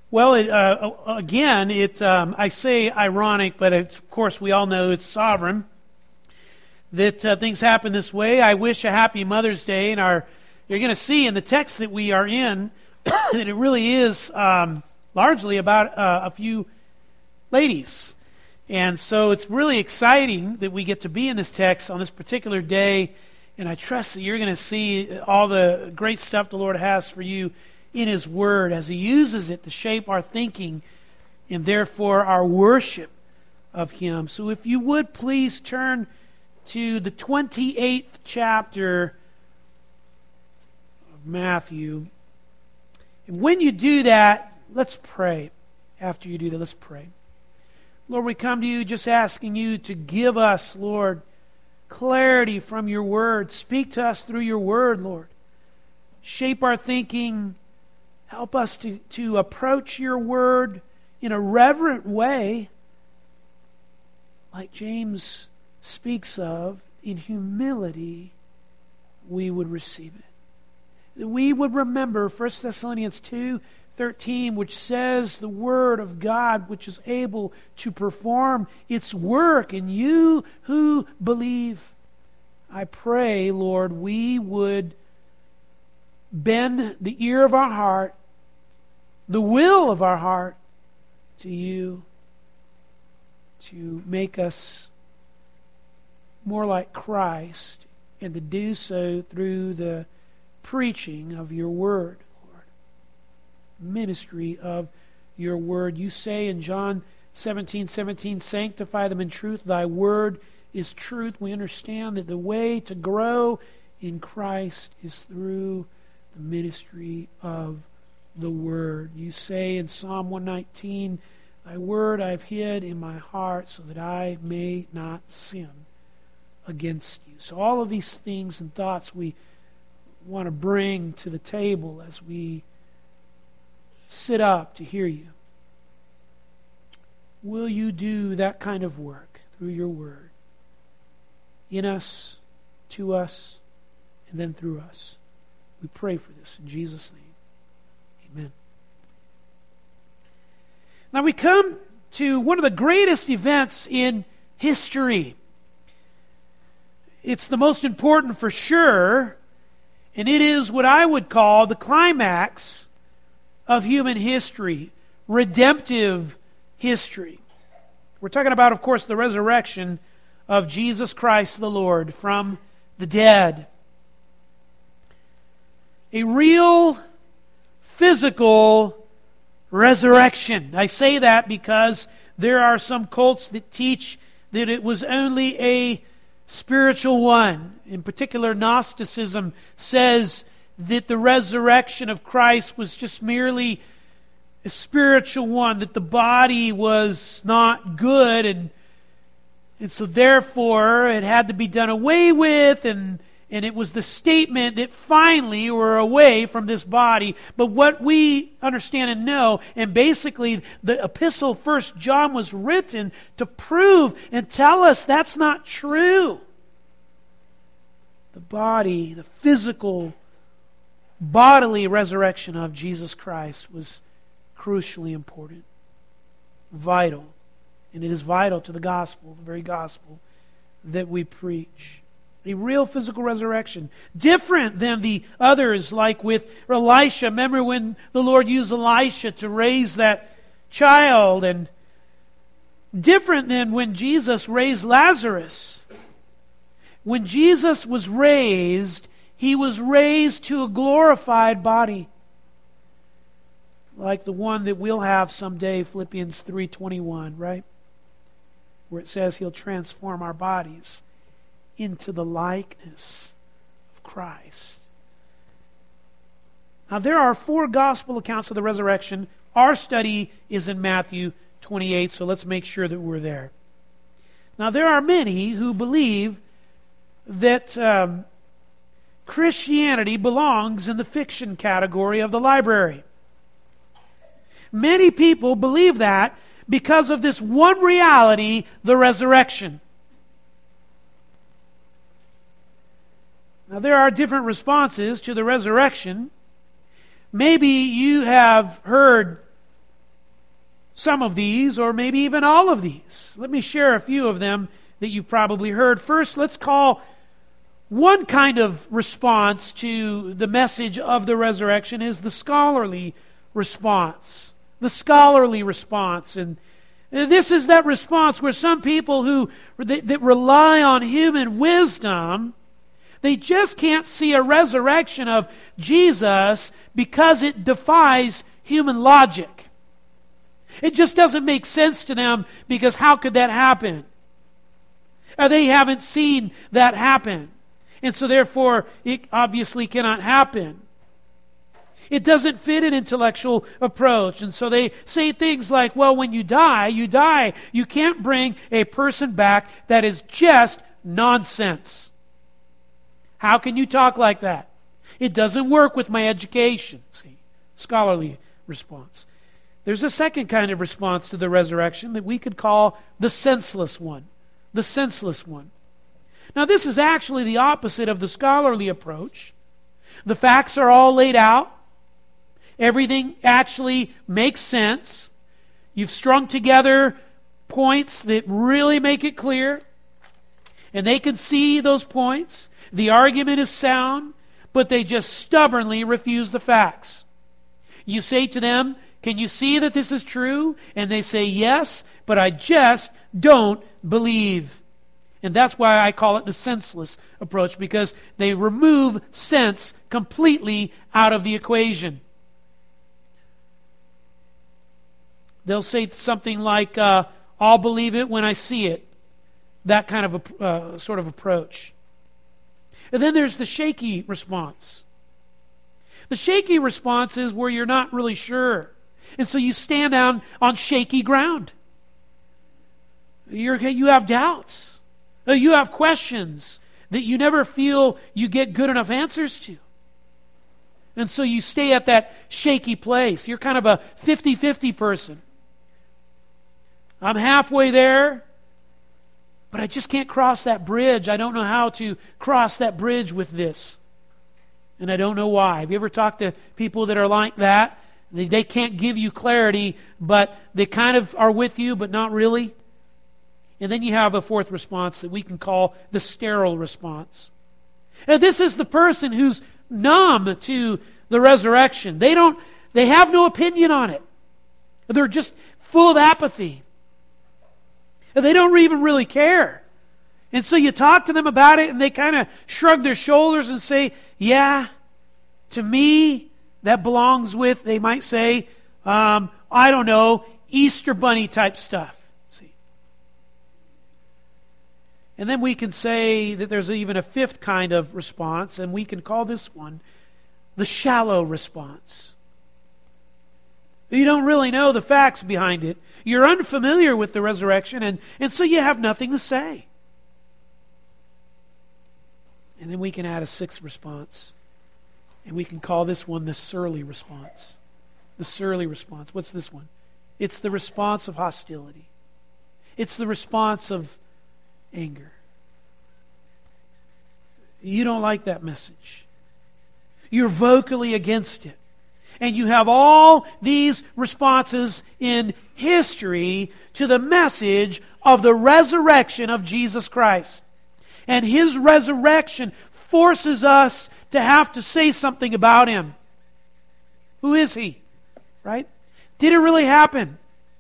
Well, again, I say ironic, but of course we all know it's sovereign that things happen this way. I wish a happy Mother's Day, and you're going to see in the text that we are in that it really is largely about a few ladies. And so it's really exciting that we get to be in this text on this particular day, and I trust that you're going to see all the great stuff the Lord has for you in His Word as He uses it to shape our thinking and therefore our worship of Him. So if you would please turn to the 28th chapter of Matthew. And when you do that, let's pray. After you do that, let's pray. Lord, we come to you just asking you to give us, Lord, clarity from your Word. Speak to us through your Word, Lord. Shape our thinking. Help us to approach your Word in a reverent way, like James speaks of, in humility, we would receive it. That we would remember 1 Thessalonians 2:13, which says the Word of God, which is able to perform its work in you who believe. I pray, Lord, we would bend the ear of our heart, the will of our heart, to you, to make us more like Christ, and to do so through the preaching of your Word, Lord. Ministry of your Word. You say in John 17:17, sanctify them in truth. Thy Word is truth. We understand that the way to grow in Christ is through the ministry of the Word. You say in Psalm 119, thy Word I've hid in my heart so that I may not sin against you. So all of these things and thoughts we want to bring to the table as we sit up to hear you. Will you do that kind of work through your Word in us, to us, and then through us? We pray for this in Jesus' name. Amen. Now we come to one of the greatest events in history. It's the most important for sure, and it is what I would call the climax of human history, redemptive history. We're talking about, of course, the resurrection of Jesus Christ the Lord from the dead. A real physical resurrection. I say that because there are some cults that teach that it was only a spiritual one. In particular, Gnosticism says that the resurrection of Christ was just merely a spiritual one, that the body was not good, and so therefore it had to be done away with, and it was the statement that finally we're away from this body. But what we understand and know, and basically the epistle 1 John was written to prove and tell us that's not true. The body, the physical, bodily resurrection of Jesus Christ was crucially important, vital. And it is vital to the gospel, the very gospel that we preach. A real physical resurrection. Different than the others, like with Elisha. Remember when the Lord used Elisha to raise that child, and different than when Jesus raised Lazarus. When Jesus was raised, He was raised to a glorified body, like the one that we'll have someday, Philippians 3:21, right? Where it says He'll transform our bodies into the likeness of Christ. Now there are 4 gospel accounts of the resurrection. Our study is in Matthew 28, so let's make sure that we're there. Now there are many who believe that Christianity belongs in the fiction category of the library. Many people believe that because of this one reality, the resurrection. Now, there are different responses to the resurrection. Maybe you have heard some of these, or maybe even all of these. Let me share a few of them that you've probably heard. First, let's call one kind of response to the message of the resurrection is the scholarly response. The scholarly response. And this is that response where some people that rely on human wisdom, they just can't see a resurrection of Jesus because it defies human logic. It just doesn't make sense to them because how could that happen? They haven't seen that happen. And so therefore, it obviously cannot happen. It doesn't fit an intellectual approach. And so they say things like, well, when you die, you die. You can't bring a person back. That is just nonsense. How can you talk like that? It doesn't work with my education. See, scholarly response. There's a second kind of response to the resurrection that we could call the senseless one. The senseless one. Now, this is actually the opposite of the scholarly approach. The facts are all laid out. Everything actually makes sense. You've strung together points that really make it clear. And they can see those points. The argument is sound, but they just stubbornly refuse the facts. You say to them, can you see that this is true? And they say, yes, but I just don't believe. And that's why I call it the senseless approach, because they remove sense completely out of the equation. They'll say something like, I'll believe it when I see it. That kind of a sort of approach. And then there's the shaky response. The shaky response is where you're not really sure. And so you stand down on shaky ground. You have doubts. You have questions that you never feel you get good enough answers to. And so you stay at that shaky place. You're kind of a 50-50 person. I'm halfway there, but I just can't cross that bridge. I don't know how to cross that bridge with this. And I don't know why. Have you ever talked to people that are like that? They can't give you clarity, but they kind of are with you, but not really. And then you have a fourth response that we can call the sterile response. And this is the person who's numb to the resurrection. They have no opinion on it. They're just full of apathy. And they don't even really care. And so you talk to them about it and they kind of shrug their shoulders and say, yeah, to me, that belongs with, they might say, I don't know, Easter Bunny type stuff. See? And then we can say that there's even a fifth kind of response, and we can call this one the shallow response. You don't really know the facts behind it. You're unfamiliar with the resurrection, and so you have nothing to say. And then we can add a sixth response. And we can call this one the surly response. The surly response. What's this one? It's the response of hostility. It's the response of anger. You don't like that message. You're vocally against it. And you have all these responses in history to the message of the resurrection of Jesus Christ. And His resurrection forces us to have to say something about Him. Who is He? Right? Did it really happen?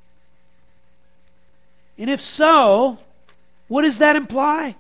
And if so, what does that imply?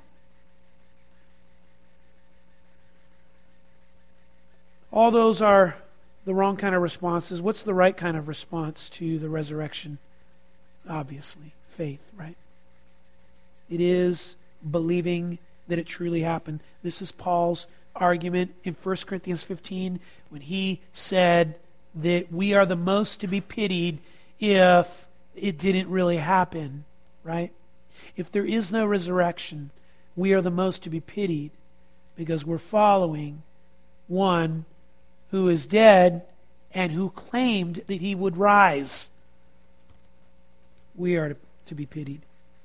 All those are the wrong kind of responses. What's the right kind of response to the resurrection? Obviously, faith, right? It is believing that it truly happened. This is Paul's argument in 1 Corinthians 15 when he said that we are the most to be pitied if it didn't really happen, right? If there is no resurrection, we are the most to be pitied because we're following one who is dead and who claimed that He would rise. We are to be pitied.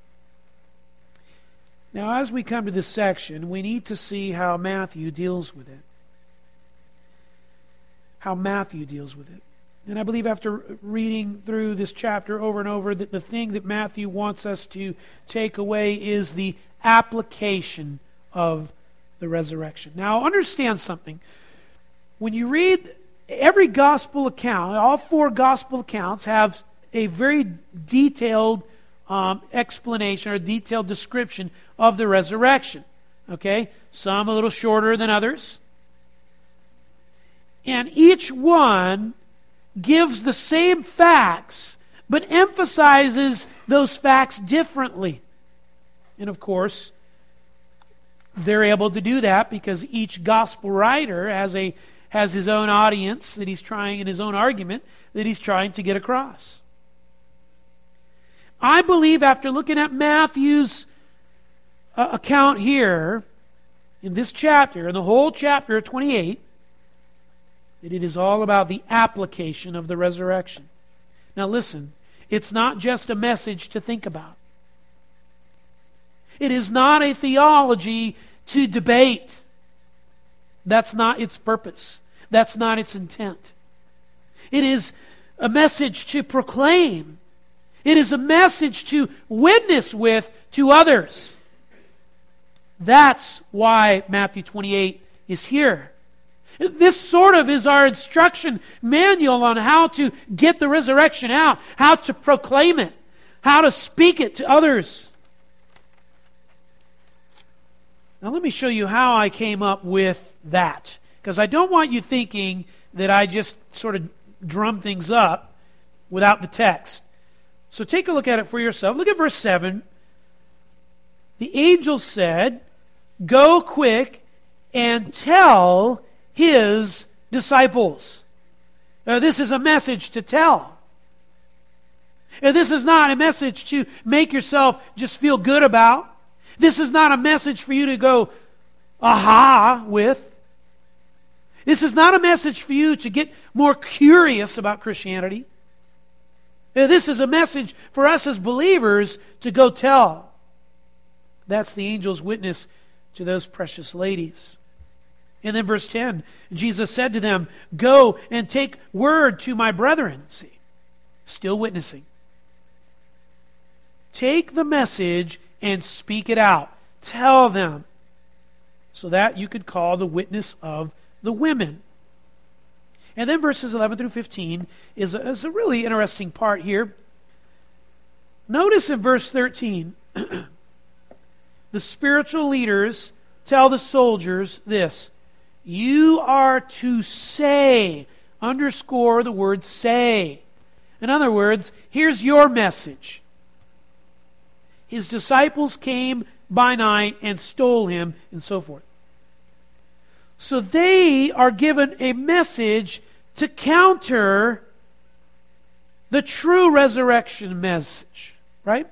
Now, as we come to this section, we need to see how Matthew deals with it. How Matthew deals with it. And I believe after reading through this chapter over and over, that the thing that Matthew wants us to take away is the application of the resurrection. Now, understand something. When you read every gospel account, all four gospel accounts have a very detailed explanation or detailed description of the resurrection. Okay? Some a little shorter than others. And each one gives the same facts, but emphasizes those facts differently. And of course, they're able to do that because each gospel writer has his own audience that he's trying, in his own argument that he's trying to get across. I believe after looking at Matthew's account here, in this chapter, in the whole chapter 28, that it is all about the application of the resurrection. Now listen, it's not just a message to think about. It is not a theology to debate. That's not its purpose. That's not its intent. It is a message to proclaim. It is a message to witness with to others. That's why Matthew 28 is here. This sort of is our instruction manual on how to get the resurrection out, how to proclaim it, how to speak it to others. Now let me show you how I came up with that, because I don't want you thinking that I just sort of drum things up without the text. So take a look at it for yourself. Look at verse 7. The angel said, "Go quick and tell his disciples." Now, this is a message to tell. And this is not a message to make yourself just feel good about. This is not a message for you to go, aha, with. This is not a message for you to get more curious about Christianity. This is a message for us as believers to go tell. That's the angel's witness to those precious ladies. And then verse 10, Jesus said to them, "Go and take word to my brethren." See, still witnessing. Take the message and speak it out. Tell them. So that you could call the witness of the women. And then verses 11 through 15 is a really interesting part here. Notice in verse 13, the spiritual leaders tell the soldiers this: "You are to say," underscore the word say. In other words, here's your message. His disciples came by night and stole him, and so forth. So they are given a message to counter the true resurrection message, right?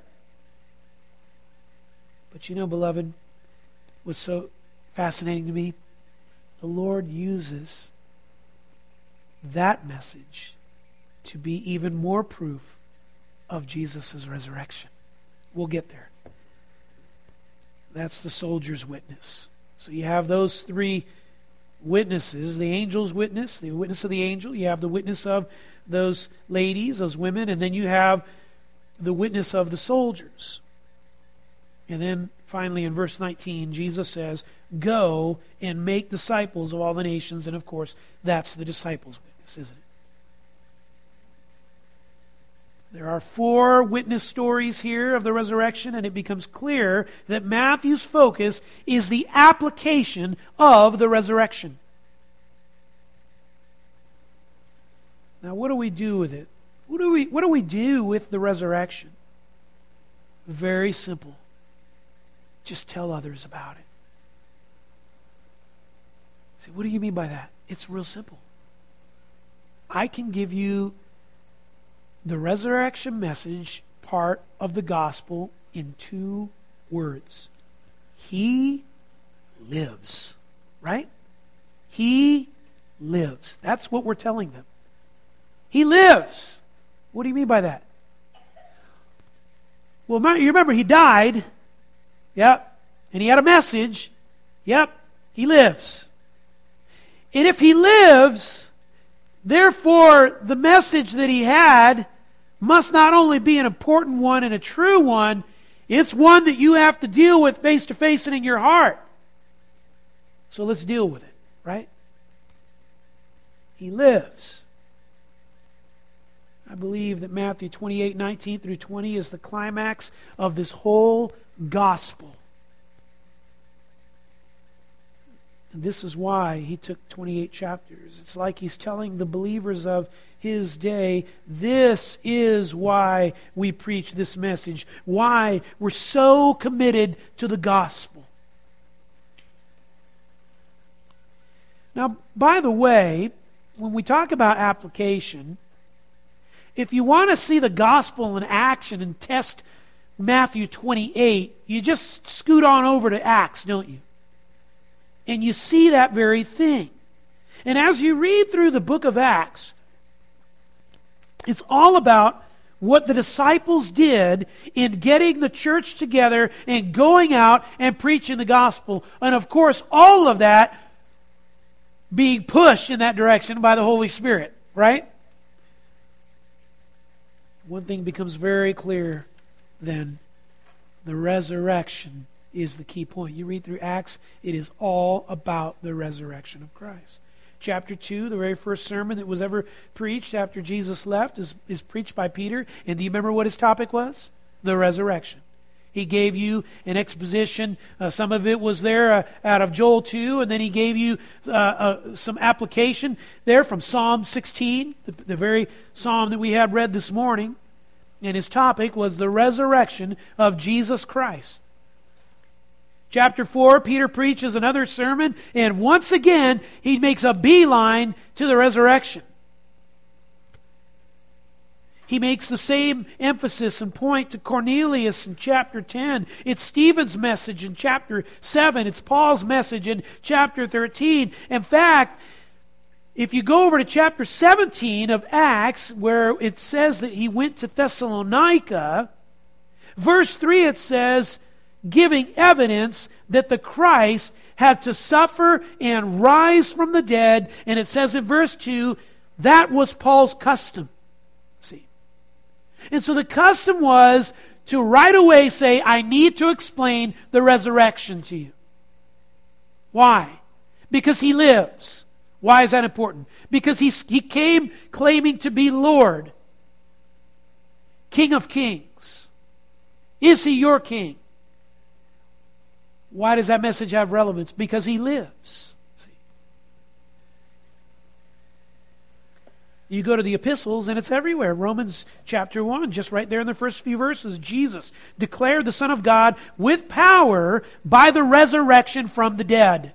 But you know, beloved, what's so fascinating to me? The Lord uses that message to be even more proof of Jesus' resurrection. We'll get there. That's the soldier's witness. So you have those three witnesses: the angel's witness, the witness of the angel, you have the witness of those ladies, those women, and then you have the witness of the soldiers. And then finally in verse 19, Jesus says, "Go and make disciples of all the nations." And of course, that's the disciples' witness, isn't it? There are 4 witness stories here of the resurrection, and it becomes clear that Matthew's focus is the application of the resurrection. Now, what do we do with it? What do we do with the resurrection? Very simple. Just tell others about it. Say, what do you mean by that? It's real simple. I can give you the resurrection message part of the gospel in 2 words. He lives. Right? He lives. That's what we're telling them. He lives. What do you mean by that? Well, you remember he died. Yep. And he had a message. Yep. He lives. And if he lives, Therefore, the message that he had must not only be an important one and a true one, it's one that you have to deal with face to face and in your heart. So let's deal with it, right? He lives. I believe that Matthew 28:19 through 20 is the climax of this whole gospel. And this is why he took 28 chapters. It's like he's telling the believers of his day, this is why we preach this message, why we're so committed to the gospel. Now, by the way, when we talk about application, if you want to see the gospel in action and test Matthew 28, you just scoot on over to Acts, don't you? And you see that very thing. And as you read through the book of Acts, it's all about what the disciples did in getting the church together and going out and preaching the gospel. And of course, all of that being pushed in that direction by the Holy Spirit, right? One thing becomes very clear then. The resurrection is the key point. You read through Acts, it is all about the resurrection of Christ. Chapter 2, the very first sermon that was ever preached after Jesus left is preached by Peter. And do you remember what his topic was? The resurrection. He gave you an exposition. Some of it was there out of Joel 2, and then he gave you some application there from Psalm 16, the very psalm that we had read this morning. And his topic was the resurrection of Jesus Christ. Chapter 4, Peter preaches another sermon, and once again, he makes a beeline to the resurrection. He makes the same emphasis and point to Cornelius in chapter 10. It's Stephen's message in chapter 7. It's Paul's message in chapter 13. In fact, if you go over to chapter 17 of Acts, where it says that he went to Thessalonica, verse 3 it says, giving evidence that the Christ had to suffer and rise from the dead. And it says in verse 2, that was Paul's custom. See? And so the custom was to right away say, I need to explain the resurrection to you. Why? Because he lives. Why is that important? Because he came claiming to be Lord, King of Kings. Is he your king? Why does that message have relevance? Because he lives. See? You go to the epistles and it's everywhere. Romans chapter 1, just right there in the first few verses, Jesus declared the Son of God with power by the resurrection from the dead.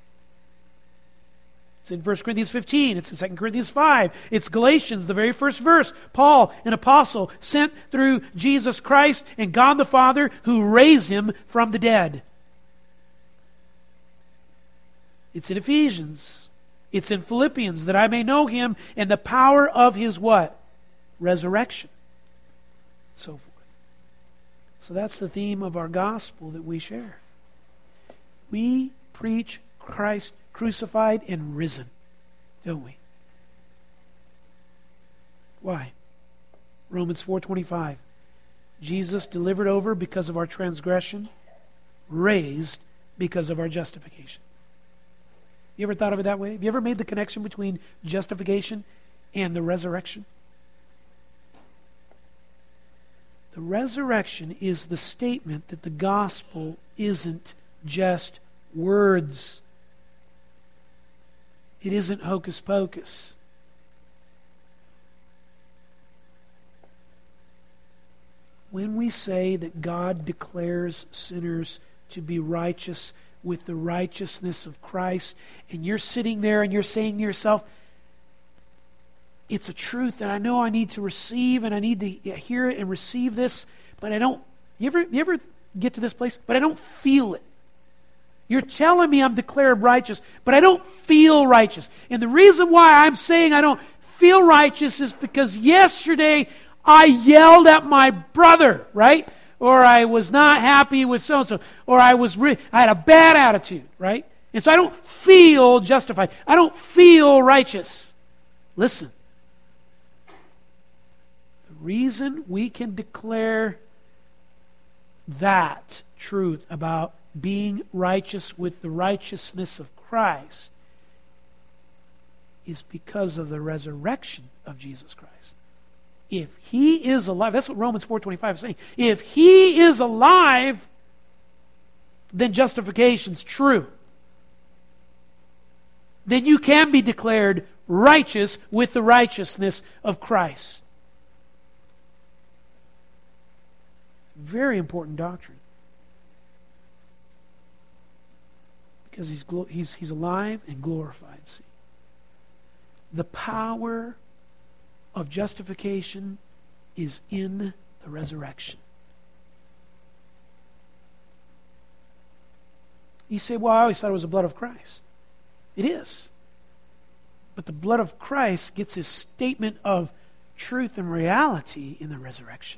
It's in 1 Corinthians 15. It's in 2 Corinthians 5. It's Galatians, the very first verse. Paul, an apostle, sent through Jesus Christ and God the Father who raised him from the dead. It's in Ephesians. It's in Philippians, that I may know him and the power of his what? Resurrection. So forth. So that's the theme of our gospel that we share. We preach Christ crucified and risen, don't we? Why? Romans 4:25. Jesus delivered over because of our transgression, raised because of our justification. You ever thought of it that way? Have you ever made the connection between justification and the resurrection? The resurrection is the statement that the gospel isn't just words. It isn't hocus pocus. When we say that God declares sinners to be righteous with the righteousness of Christ, and you're sitting there and you're saying to yourself, it's a truth that I know I need to receive and I need to hear it and receive this, but I don't, you ever get to this place, but I don't feel it. You're telling me I'm declared righteous, but I don't feel righteous. And the reason why I'm saying I don't feel righteous is because yesterday I yelled at my brother, right? Or I was not happy with so-and-so. Or I had a bad attitude, right? And so I don't feel justified. I don't feel righteous. Listen. The reason we can declare that truth about being righteous with the righteousness of Christ is because of the resurrection of Jesus Christ. If He is alive, that's what Romans 4:25 is saying. If He is alive, then justification's true. Then you can be declared righteous with the righteousness of Christ. Very important doctrine. Because he's alive and glorified. See? The power of justification is in the resurrection. You say, well, I always thought it was the blood of Christ. It is. But the blood of Christ gets his statement of truth and reality in the resurrection.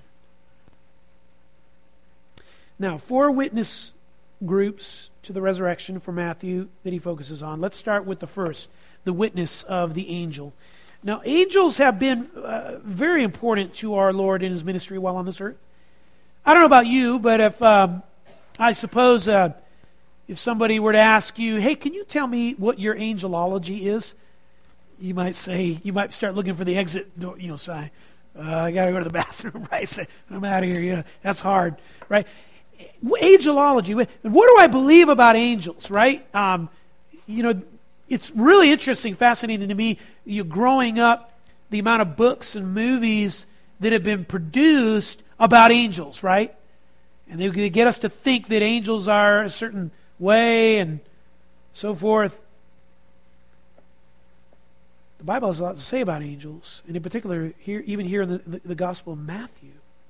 Now, 4 witness groups to the resurrection for Matthew that he focuses on. Let's start with the first, the witness of the angel. Now, angels have been very important to our Lord in his ministry while on this earth. I don't know about you, but if I suppose if somebody were to ask you, hey, can you tell me what your angelology is? You might say, you might start looking for the exit door, sign. I got to go to the bathroom, right? Say, I'm out of here. That's hard, right? Angelology. What do I believe about angels, right? It's really interesting, fascinating to me, growing up, the amount of books and movies that have been produced about angels, right? And they get us to think that angels are a certain way and so forth. The Bible has a lot to say about angels, and in particular, even here in the Gospel of Matthew.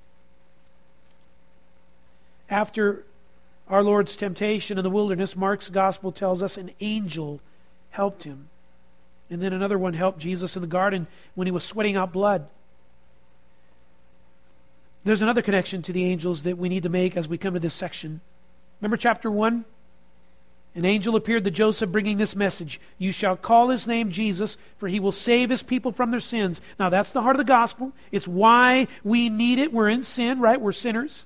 After our Lord's temptation in the wilderness, Mark's Gospel tells us an angel helped him. And then another one helped Jesus in the garden when he was sweating out blood. There's another connection to the angels that we need to make as we come to this section. Remember chapter 1? An angel appeared to Joseph bringing this message. You shall call his name Jesus, for he will save his people from their sins. Now that's the heart of the gospel. It's why we need it. We're in sin, right? We're sinners.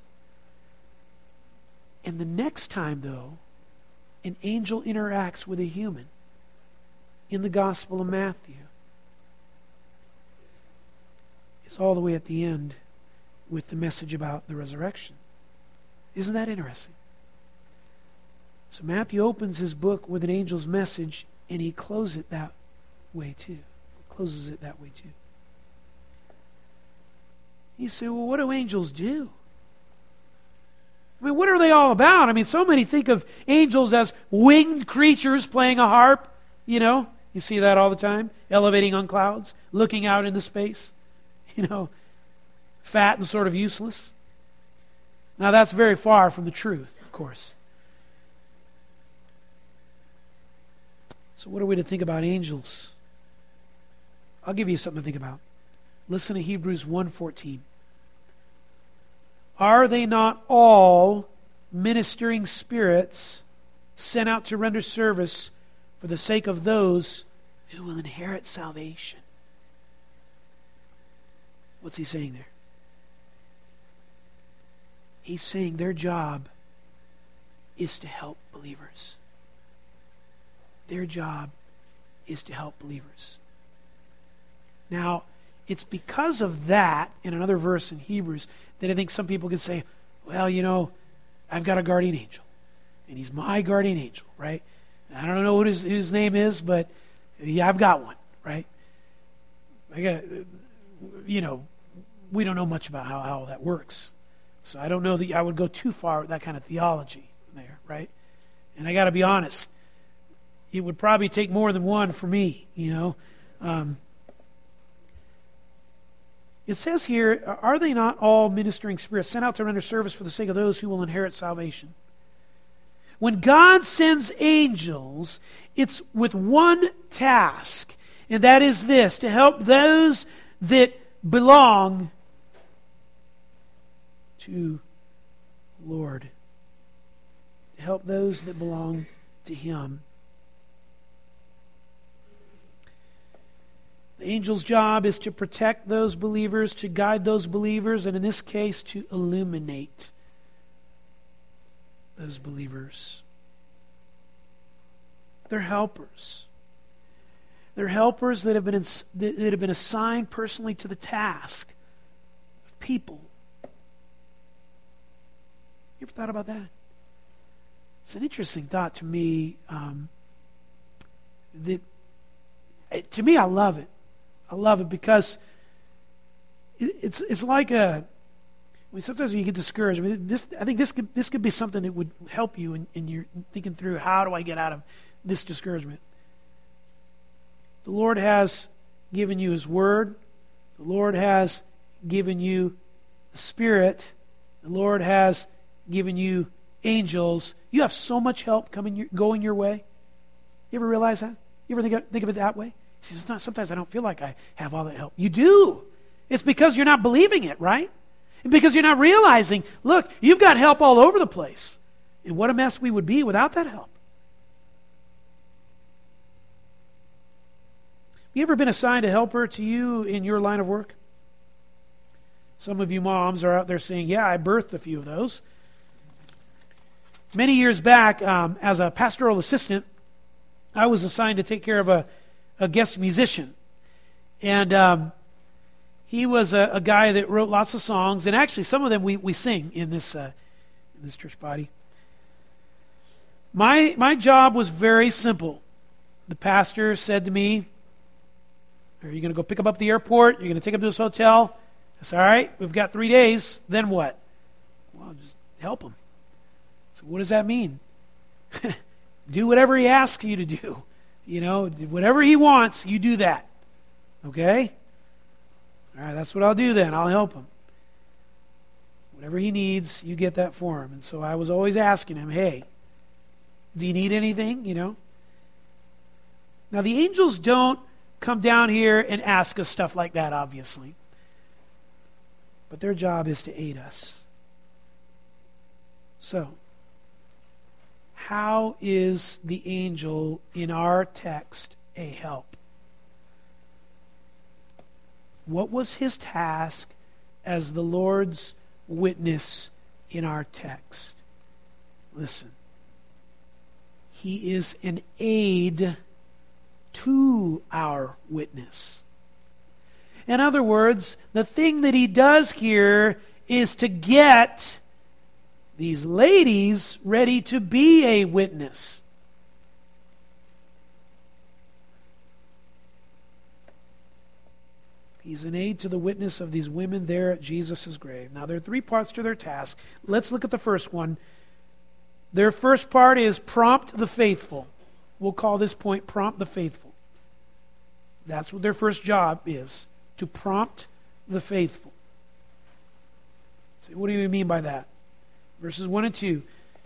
And the next time, though, an angel interacts with a human in the Gospel of Matthew, it's all the way at the end with the message about the resurrection. Isn't that interesting? So Matthew opens his book with an angel's message, and he closes it that way too. You say, well, what do angels do? I mean, what are they all about? I mean, so many think of angels as winged creatures playing a harp. You see that all the time. Elevating on clouds, looking out into space. Fat and sort of useless. Now, that's very far from the truth, of course. So what are we to think about angels? I'll give you something to think about. Listen to Hebrews 1:14. Are they not all ministering spirits sent out to render service for the sake of those who will inherit salvation? What's he saying there? He's saying their job is to help believers. Their job is to help believers. Now, it's because of that, in another verse in Hebrews, that I think some people can say, well, I've got a guardian angel. And he's my guardian angel, right? I don't know what his name is, but yeah, I've got one, right? We don't know much about how that works. So I don't know that I would go too far with that kind of theology there, right? And I got to be honest, it would probably take more than one for me, It says here, are they not all ministering spirits sent out to render service for the sake of those who will inherit salvation? When God sends angels, it's with one task, and that is this, to help those that belong to the Lord. To help those that belong to Him. The angel's job is to protect those believers, to guide those believers, and in this case, to illuminate those believers. They're helpers. They're helpers that have been assigned personally to the task of people. You ever thought about that? It's an interesting thought to me. To me, I love it. I love it because it's like sometimes when you get discouraged, I think this could be something that would help you in your thinking through, how do I get out of this discouragement? The Lord has given you His Word. The Lord has given you the Spirit. The Lord has given you angels. You have so much help going your way. You ever realize that? You ever think of it that way? He says, sometimes I don't feel like I have all that help. You do. It's because you're not believing it, right? And because you're not realizing, look, you've got help all over the place. And what a mess we would be without that help. You ever been assigned a helper to you in your line of work? Some of you moms are out there saying, yeah, I birthed a few of those. Many years back, as a pastoral assistant, I was assigned to take care of a guest musician. And he was a guy that wrote lots of songs, and actually some of them we sing in this church body. My job was very simple. The pastor said to me, are you going to go pick him up at the airport? You're going to take him to his hotel? That's all right. We've got 3 days. Then what? Well, just help him. So what does that mean? Do whatever he asks you to do. You know, whatever he wants, you do that. Okay? All right, that's what I'll do then. I'll help him. Whatever he needs, you get that for him. And so I was always asking him, hey, do you need anything? You know? Now, the angels don't come down here and ask us stuff like that, obviously. But their job is to aid us. So, how is the angel in our text a help? What was his task as the Lord's witness in our text? Listen. He is an aid to our witness. In other words, the thing that he does here is to get these ladies ready to be a witness. He's an aid to the witness of these women there at Jesus' grave. Now, there are 3 parts to their task. Let's look at the first one. Their first part is prompt the faithful. We'll call this point prompt the faithful. That's what their first job is, to prompt the faithful. So what do you mean by that? Verses 1 and 2.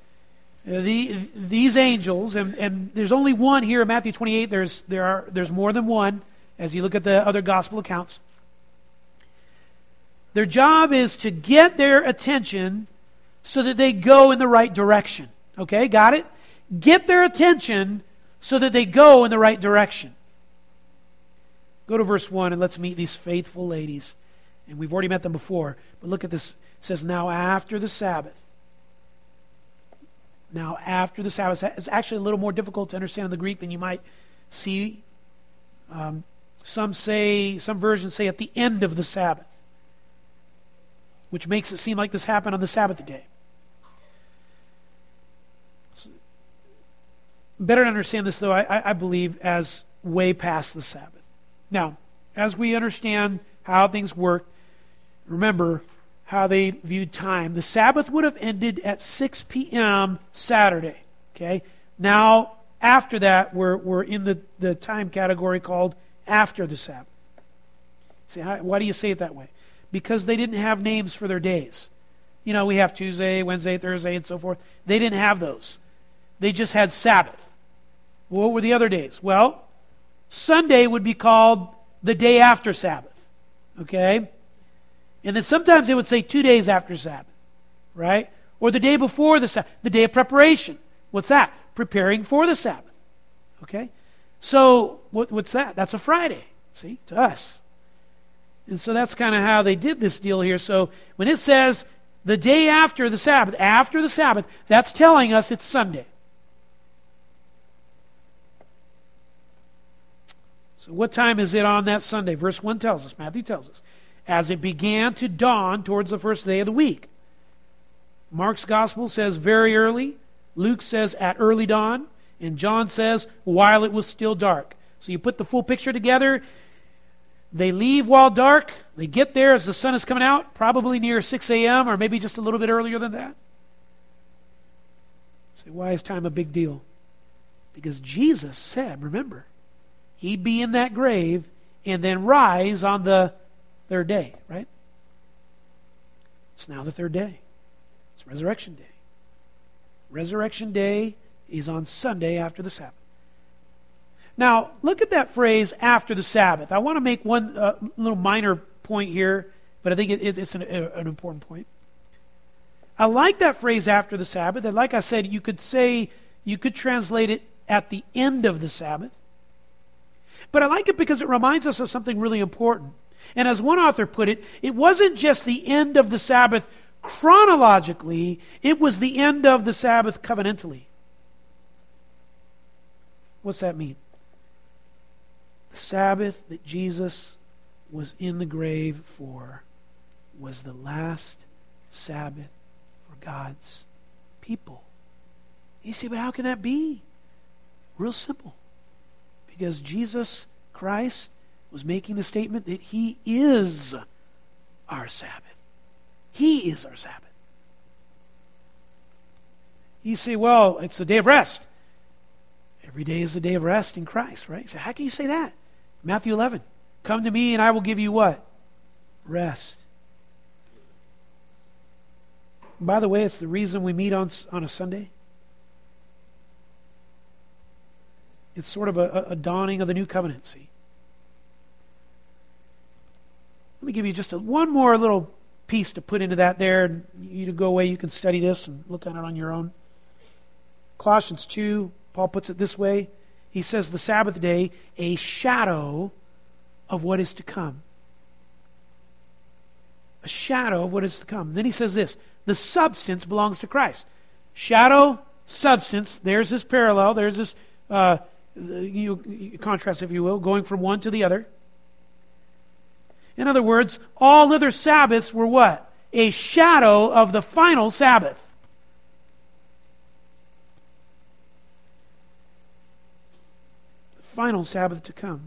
These angels, and there's only one here in Matthew 28. There's more than one as you look at the other gospel accounts. Their job is to get their attention so that they go in the right direction. Okay, got it? Get their attention so that they go in the right direction. Go to verse 1 and let's meet these faithful ladies. And we've already met them before, but look at this. It says, now after the Sabbath. Now after the Sabbath. It's actually a little more difficult to understand in the Greek than you might see. Some versions say at the end of the Sabbath, which makes it seem like this happened on the Sabbath day. Better to understand this, though, I believe, as way past the Sabbath. Now, as we understand how things work, remember how they viewed time. The Sabbath would have ended at 6 p.m. Saturday. Okay? Now, after that, we're in the time category called after the Sabbath. See, why do you say it that way? Because they didn't have names for their days. You know, we have Tuesday, Wednesday, Thursday, and so forth. They didn't have those. They just had Sabbath. What were the other days? Well, Sunday would be called the day after Sabbath. Okay? And then sometimes they would say 2 days after Sabbath. Right? Or the day before the Sabbath. The day of preparation. What's that? Preparing for the Sabbath. Okay? So, what's that? That's a Friday. See, to us. And so that's kind of how they did this deal here. So when it says the day after the Sabbath, that's telling us it's Sunday. So what time is it on that Sunday? Verse 1 tells us, Matthew tells us, as it began to dawn towards the first day of the week. Mark's gospel says very early. Luke says at early dawn. And John says while it was still dark. So you put the full picture together. They leave while dark. They get there as the sun is coming out, probably near 6 a.m. or maybe just a little bit earlier than that. Say, why is time a big deal? Because Jesus said, remember, he'd be in that grave and then rise on the third day, right? It's now the third day. It's Resurrection Day. Resurrection Day is on Sunday after the Sabbath. Now, look at that phrase, after the Sabbath. I want to make one little minor point here, but I think it's an important point. I like that phrase, after the Sabbath. And like I said, you could translate it at the end of the Sabbath. But I like it because it reminds us of something really important. And as one author put it, it wasn't just the end of the Sabbath chronologically, it was the end of the Sabbath covenantally. What's that mean? The Sabbath that Jesus was in the grave for was the last Sabbath for God's people. You see, but how can that be? Real simple. Because Jesus Christ was making the statement that he is our Sabbath. He is our Sabbath. You say, well, it's a day of rest. Every day is a day of rest in Christ, right? You say, how can you say that? Matthew 11. Come to me and I will give you what? Rest. By the way, it's the reason we meet on a Sunday. It's sort of a dawning of the new covenant, see. Let me give you just one more little piece to put into that there. And you to go away, you can study this and look at it on your own. Colossians 2, Paul puts it this way. He says the Sabbath day, a shadow of what is to come. A shadow of what is to come. Then he says this, the substance belongs to Christ. Shadow, substance, there's this parallel, there's this contrast, if you will, going from one to the other. In other words, all other Sabbaths were what? A shadow of the final Sabbath. The final Sabbath to come.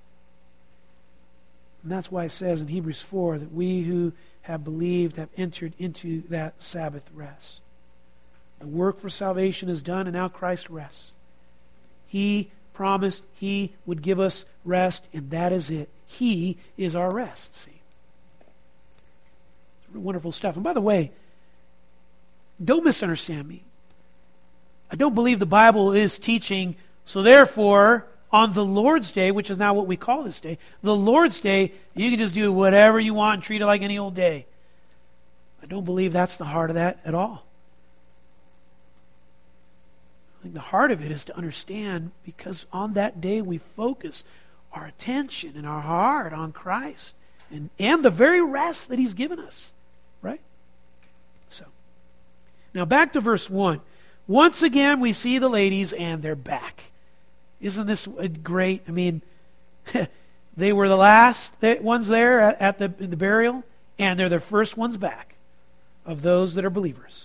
And that's why it says in Hebrews 4 that we who have believed have entered into that Sabbath rest. The work for salvation is done and now Christ rests. He promised he would give us rest, and that is it. He is our rest, see. It's wonderful stuff. And by the way, don't misunderstand me. I don't believe the Bible is teaching, so therefore, on the Lord's Day, which is now what we call this day, the Lord's Day, you can just do whatever you want and treat it like any old day. I don't believe that's the heart of that at all. I think the heart of it is to understand, because on that day we focus our attention and our heart on Christ and the very rest that he's given us. Right? So, now back to verse 1. Once again we see the ladies and they're back. Isn't this great? I mean, they were the last ones there at the burial, and they're the first ones back of those that are believers.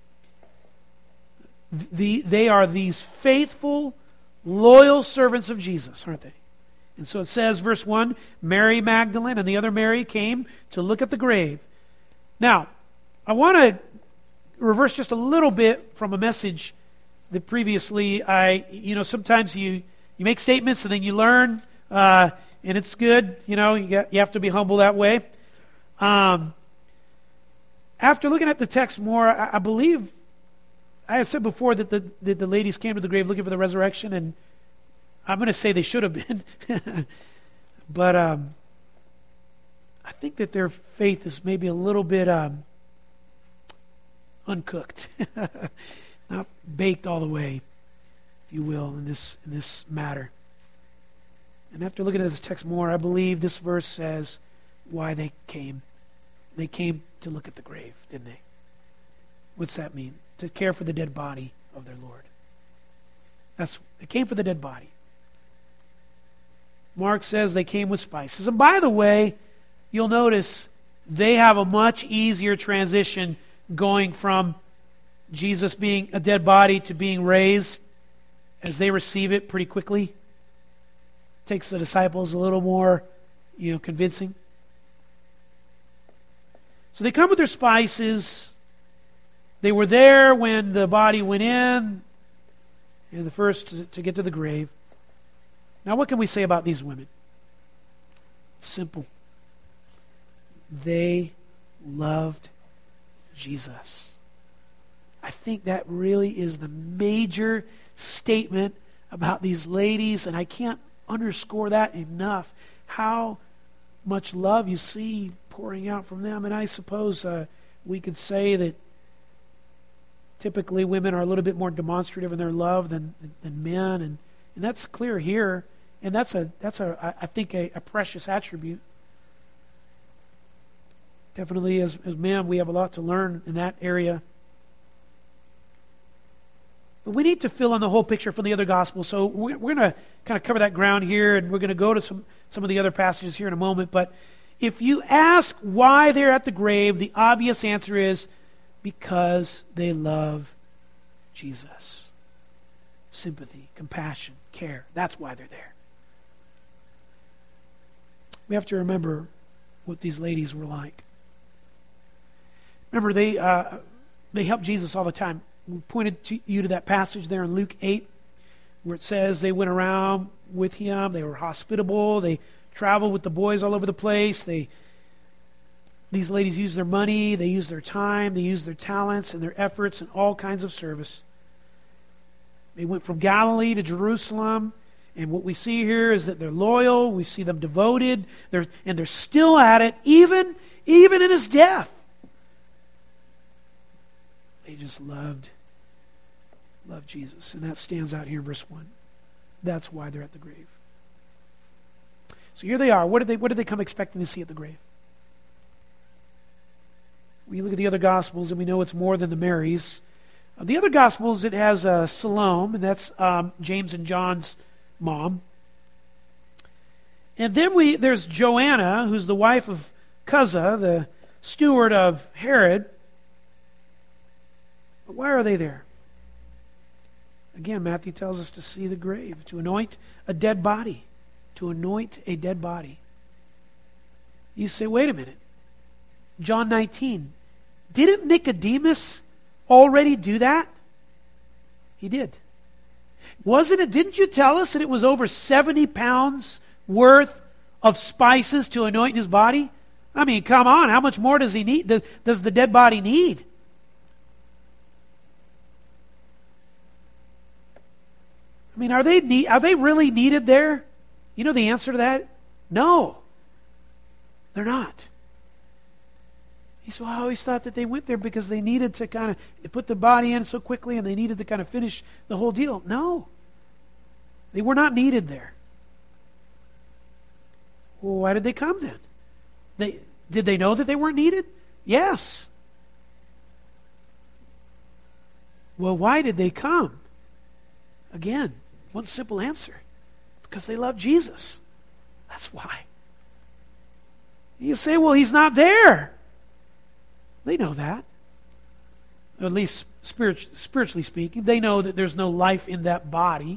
They are these faithful, loyal servants of Jesus, aren't they? And so it says, verse 1, Mary Magdalene and the other Mary came to look at the grave. Now, I want to reverse just a little bit from a message that previously sometimes you make statements and then you learn, and it's good. You have to be humble that way. After looking at the text more, I believe I had said before that the ladies came to the grave looking for the resurrection, and I'm going to say they should have been. But I think that their faith is maybe a little bit uncooked. Not baked all the way, if you will, in this matter. And after looking at this text more, I believe this verse says why they came. They came to look at the grave, didn't they? What's that mean? To care for the dead body of their Lord. They came for the dead body. Mark says they came with spices. And by the way, you'll notice they have a much easier transition going from Jesus being a dead body to being raised as they receive it pretty quickly. It takes the disciples a little more, convincing. So they come with their spices. They were there when the body went in, and the first to get to the grave. Now, what can we say about these women? Simple. They loved Jesus. I think that really is the major statement about these ladies, and I can't underscore that enough. How much love you see pouring out from them. And I suppose we could say that typically women are a little bit more demonstrative in their love than men, and that's clear here. And that's I think a precious attribute. Definitely, as men, we have a lot to learn in that area. But we need to fill in the whole picture from the other Gospels. So we're going to kind of cover that ground here, and we're going to go to some of the other passages here in a moment. But if you ask why they're at the grave, the obvious answer is because they love Jesus. Sympathy, compassion, care. That's why they're there. We have to remember what these ladies were like. Remember, they helped Jesus all the time. We pointed you to that passage there in Luke 8, where it says they went around with him. They were hospitable. They traveled with the boys all over the place. These ladies used their money. They used their time. They used their talents and their efforts in all kinds of service. They went from Galilee to Jerusalem. And what we see here is that they're loyal. We see them devoted. They're still at it, even in his death. They just loved Jesus. And that stands out here in verse 1. That's why they're at the grave. So here they are. What did they come expecting to see at the grave? We look at the other Gospels and we know it's more than the Marys. The other Gospels, it has Salome, and that's James and John's mom. And then there's Joanna, who's the wife of Chuza, the steward of Herod. But why are they there? Again, Matthew tells us to see the grave, to anoint a dead body. To anoint a dead body. You say, wait a minute. John 19. Didn't Nicodemus already do that? He did. Wasn't it? Didn't you tell us that it was over 70 pounds worth of spices to anoint his body? I mean, come on. How much more does he need? Does the dead body need? I mean, are they really needed there? You know the answer to that? No. They're not. He said, well, I always thought that they went there because they needed to kind of put the body in so quickly and they needed to kind of finish the whole deal. No. They were not needed there. Well, why did they come then? Did they know that they weren't needed? Yes. Well, why did they come? Again, one simple answer. Because they love Jesus. That's why. You say, well, he's not there. They know that. Or at least spiritually speaking. They know that there's no life in that body.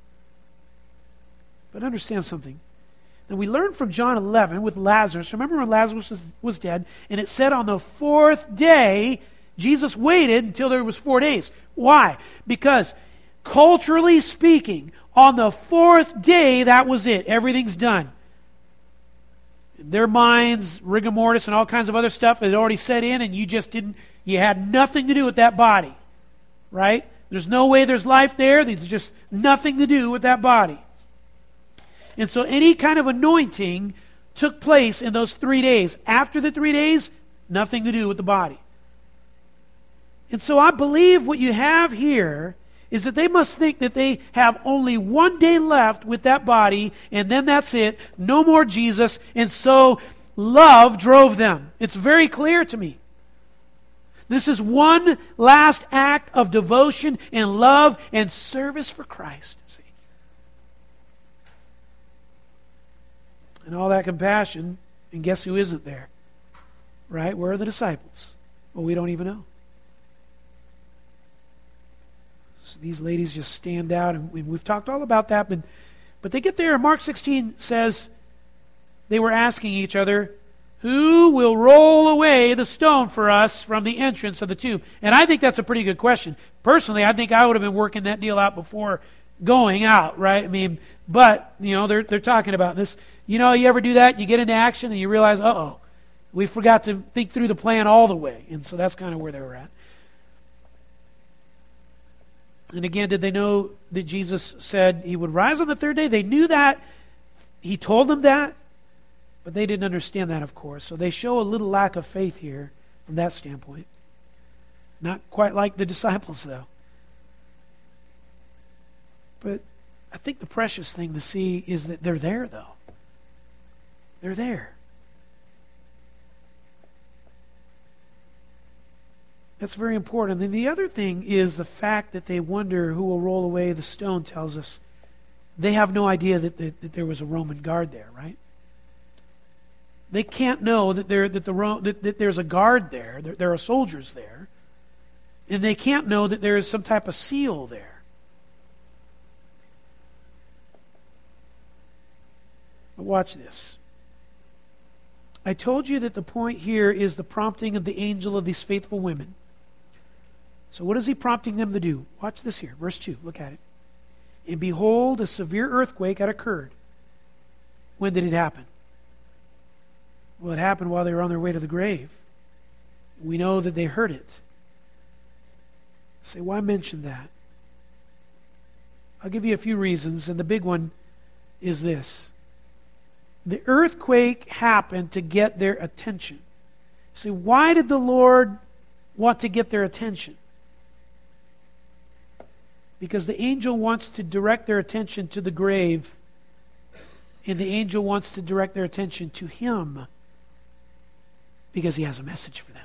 But understand something. Now we learn from John 11 with Lazarus. Remember when Lazarus was dead? And it said on the fourth day, Jesus waited until there was 4 days. Why? Because culturally speaking, on the fourth day, that was it. Everything's done. In their minds, rigor mortis and all kinds of other stuff had already set in, and you had nothing to do with that body. Right? There's no way there's life there. There's just nothing to do with that body. And so any kind of anointing took place in those 3 days. After the 3 days, nothing to do with the body. And so I believe what you have here is that they must think that they have only one day left with that body, and then that's it. No more Jesus. And so love drove them. It's very clear to me. This is one last act of devotion and love and service for Christ. See? And all that compassion, and guess who isn't there? Right? Where are the disciples? Well, we don't even know. So these ladies just stand out, and we've talked all about that, but they get there, and Mark 16 says they were asking each other, who will roll away the stone for us from the entrance of the tomb? And I think that's a pretty good question. Personally, I think I would have been working that deal out before going out, right? I mean, but, they're talking about this. You ever do that? You get into action and you realize, uh-oh, we forgot to think through the plan all the way. And so that's kind of where they were at. And again, did they know that Jesus said he would rise on the third day? They knew that. He told them that. But they didn't understand that, of course. So they show a little lack of faith here from that standpoint. Not quite like the disciples, though. But I think the precious thing to see is that they're there, though. They're there. That's very important. And the other thing is the fact that they wonder who will roll away the stone tells us they have no idea that there was a Roman guard there, right? They can't know that there's a guard there. There are soldiers there. And they can't know that there is some type of seal there. But watch this. I told you that the point here is the prompting of the angel of these faithful women. So what is he prompting them to do? Watch this here, verse 2. Look at it. And behold, a severe earthquake had occurred. When did it happen? Well, it happened while they were on their way to the grave. We know that they heard it. Say, why mention that? I'll give you a few reasons, and the big one is this. The earthquake happened to get their attention. See, why did the Lord want to get their attention? Because the angel wants to direct their attention to the grave, and the angel wants to direct their attention to Him, because He has a message for them.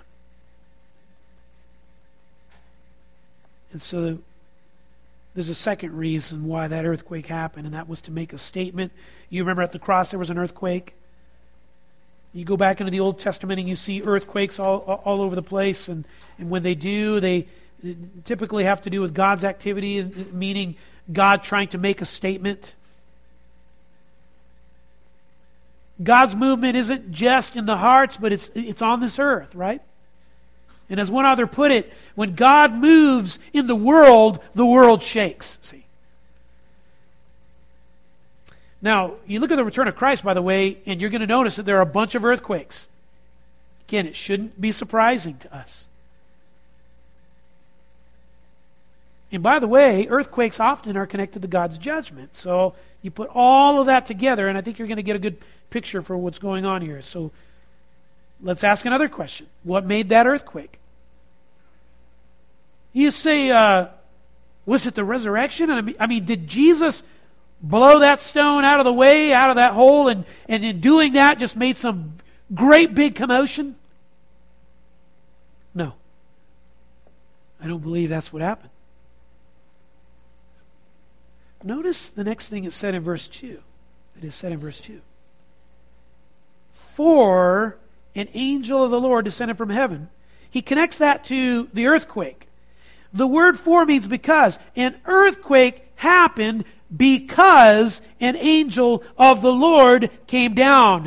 And so there's a second reason why that earthquake happened, and that was to make a statement. You remember at the cross there was an earthquake? You go back into the Old Testament and you see earthquakes all over the place, and when they do, they typically have to do with God's activity, meaning God trying to make a statement. God's movement isn't just in the hearts, but it's on this earth, right? And as one author put it, when God moves in the world shakes. See? Now, you look at the return of Christ, by the way, and you're going to notice that there are a bunch of earthquakes. Again, it shouldn't be surprising to us. And by the way, earthquakes often are connected to God's judgment. So you put all of that together, and I think you're going to get a good picture for what's going on here. So let's ask another question. What made that earthquake? You say, was it the resurrection? I mean, did Jesus blow that stone out of the way, out of that hole, and in doing that just made some great big commotion? No. I don't believe that's what happened. Notice the next thing it said in verse 2. It is said in verse 2. For an angel of the Lord descended from heaven. He connects that to the earthquake. The word for means because. An earthquake happened because an angel of the Lord came down.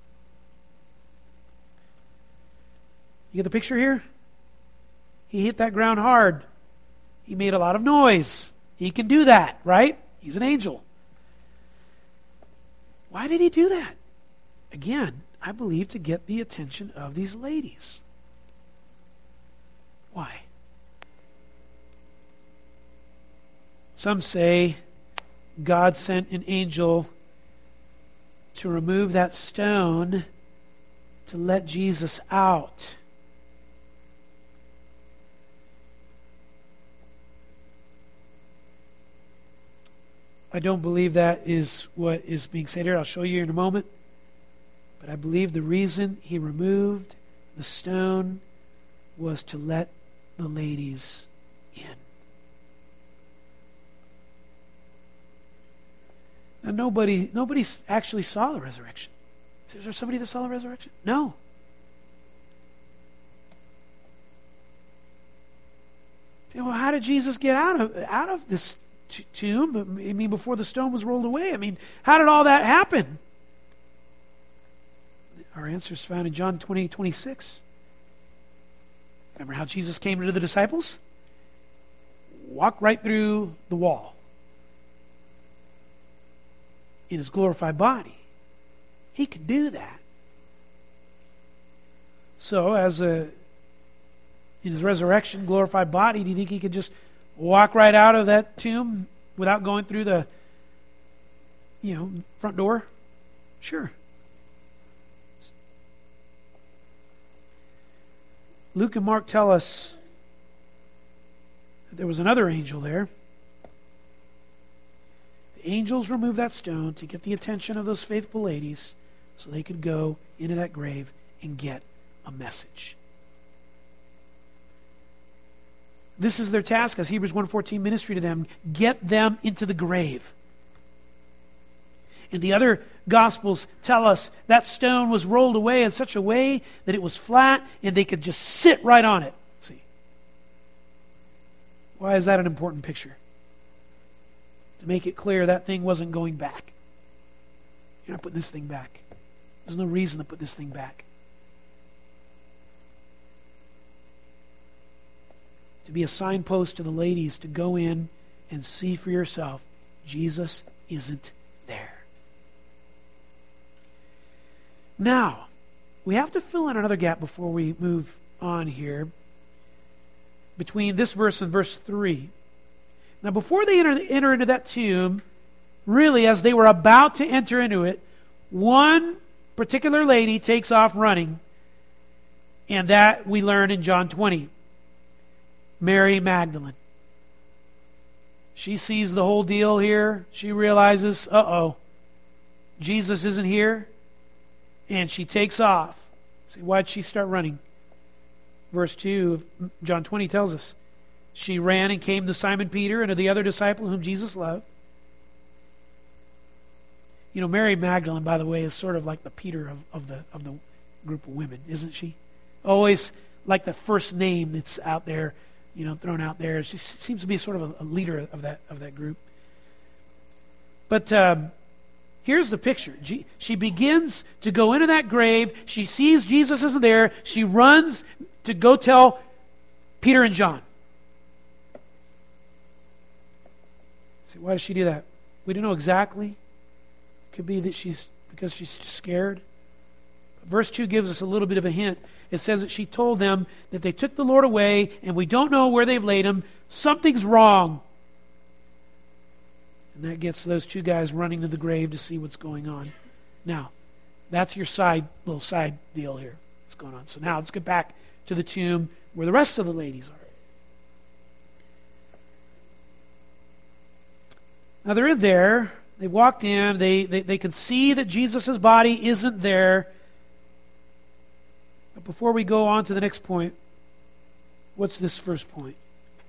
You get the picture here? He hit that ground hard. He made a lot of noise. He can do that, right? He's an angel. Why did he do that? Again, I believe to get the attention of these ladies. Why? Some say God sent an angel to remove that stone to let Jesus out. I don't believe that is what is being said here. I'll show you in a moment. But I believe the reason he removed the stone was to let the ladies in. Now, nobody actually saw the resurrection. Is there somebody that saw the resurrection? No. Well, how did Jesus get out of this tomb? I mean, before the stone was rolled away. I mean, how did all that happen? Our answer is found in John 20:26. Remember how Jesus came to the disciples? Walked right through the wall in his glorified body. He could do that. So, in his resurrection, glorified body, do you think he could just walk right out of that tomb without going through the, front door? Sure. Luke and Mark tell us that there was another angel there. The angels removed that stone to get the attention of those faithful ladies so they could go into that grave and get a message. This is their task as Hebrews 1:14 ministry to them. Get them into the grave. And the other Gospels tell us that stone was rolled away in such a way that it was flat and they could just sit right on it. See? Why is that an important picture? To make it clear that thing wasn't going back. You're not putting this thing back. There's no reason to put this thing back. To be a signpost to the ladies to go in and see for yourself, Jesus isn't there. Now, we have to fill in another gap before we move on here between this verse and verse 3. Now, before they enter into that tomb, really, as they were about to enter into it, one particular lady takes off running, and that we learn in John 20. Mary Magdalene. She sees the whole deal here. She realizes, Jesus isn't here. And she takes off. See, why'd she start running? Verse 2 of John 20 tells us, she ran and came to Simon Peter and to the other disciple whom Jesus loved. Mary Magdalene, by the way, is sort of like the Peter of the group of women, isn't she? Always like the first name that's out there, thrown out there. She seems to be sort of a leader of that group. But here's the picture. She begins to go into that grave. She sees Jesus isn't there. She runs to go tell Peter and John. See, why does she do that? We don't know exactly. It could be that because she's scared. But verse 2 gives us a little bit of a hint. It says that she told them that they took the Lord away and we don't know where they've laid him. Something's wrong. And that gets those two guys running to the grave to see what's going on. Now, that's your little side deal here. What's going on. So now let's get back to the tomb where the rest of the ladies are. Now they're in there. They walked in. They can see that Jesus' body isn't there. But before we go on to the next point, what's this first point?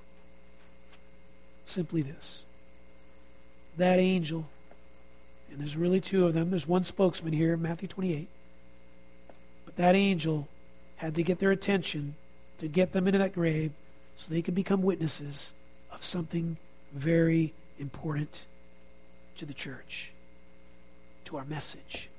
Simply this. That angel, and there's really two of them. There's one spokesman here, Matthew 28. But that angel had to get their attention to get them into that grave so they could become witnesses of something very important to the church, to our message.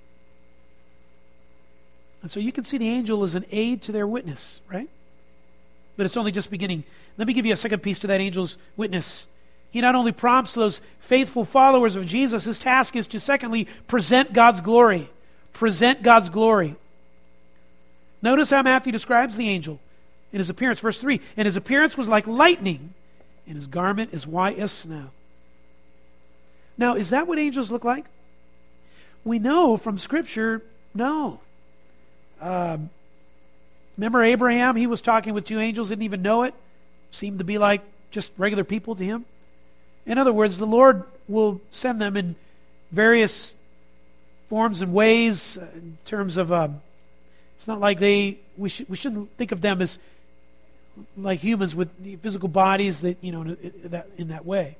And so you can see the angel as an aid to their witness, right? But it's only just beginning. Let me give you a second piece to that angel's witness. He not only prompts those faithful followers of Jesus, his task is to secondly present God's glory. Present God's glory. Notice how Matthew describes the angel in his appearance. Verse 3, and his appearance was like lightning, and his garment is white as snow. Now, is that what angels look like? We know from Scripture, no. Remember Abraham? He was talking with two angels, didn't even know it. Seemed to be like just regular people to him. In other words, the Lord will send them in various forms and ways in terms of, it's not like we shouldn't think of them as like humans with physical bodies that, in that way.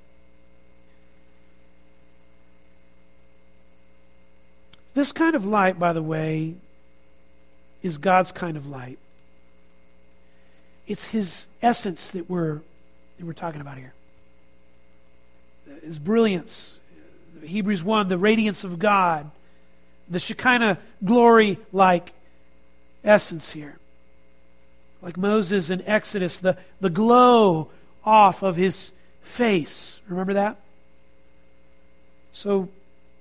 This kind of light, by the way, is God's kind of light. It's His essence that we're talking about here. His brilliance. Hebrews 1, the radiance of God. The Shekinah glory-like essence here. Like Moses in Exodus, the glow off of his face. Remember that? So,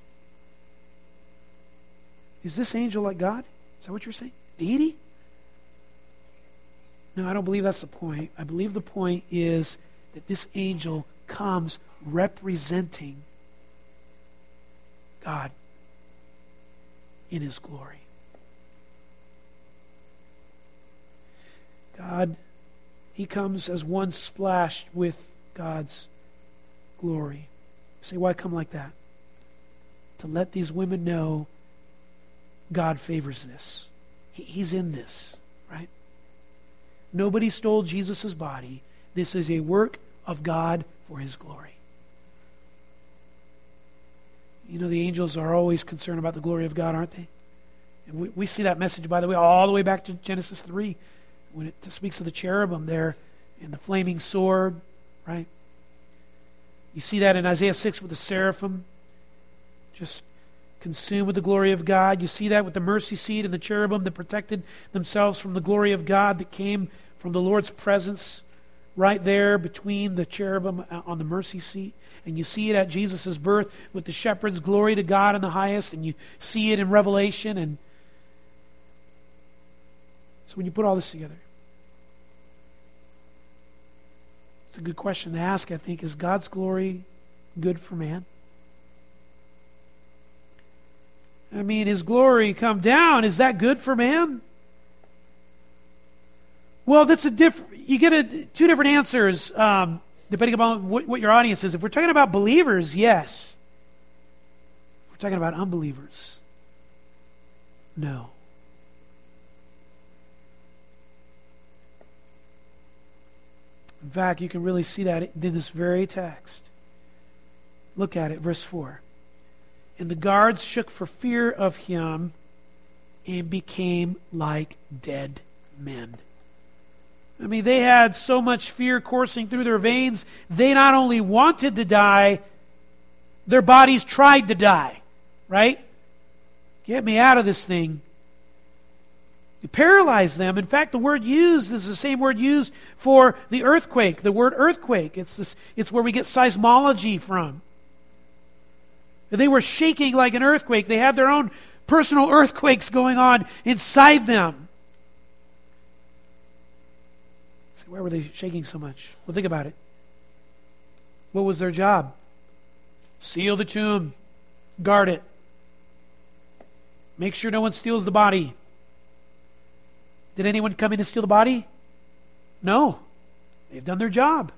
is this angel like God? Is that what you're saying? Deity? No, I don't believe that's the point. I believe the point is that this angel comes representing God in His glory. God, He comes as one splashed with God's glory. You say, why come like that? To let these women know God favors this. He's in this, right? Nobody stole Jesus' body. This is a work of God for His glory. The angels are always concerned about the glory of God, aren't they? And we see that message, by the way, all the way back to Genesis 3, when it speaks of the cherubim there and the flaming sword, right? You see that in Isaiah 6 with the seraphim, just consumed with the glory of God. You see that with the mercy seat and the cherubim that protected themselves from the glory of God that came from the Lord's presence right there between the cherubim on the mercy seat. And you see it at Jesus' birth with the shepherds, glory to God in the highest, and you see it in Revelation. And so when you put all this together, it's a good question to ask, I think. Is God's glory good for man? I mean, His glory come down. Is that good for man? Well, that's you get two different answers, depending upon what your audience is. If we're talking about believers, yes. If we're talking about unbelievers, no. In fact, you can really see that in this very text. Look at it, verse 4. And the guards shook for fear of him and became like dead men. I mean, they had so much fear coursing through their veins, they not only wanted to die, their bodies tried to die. Right? Get me out of this thing. It paralyzed them. In fact, the word used is the same word used for the earthquake. The word earthquake. It's where we get seismology from. They were shaking like an earthquake. They had their own personal earthquakes going on inside them. So why were they shaking so much? Well, think about it. What was their job? Seal the tomb. Guard it. Make sure no one steals the body. Did anyone come in to steal the body? No. They've done their job.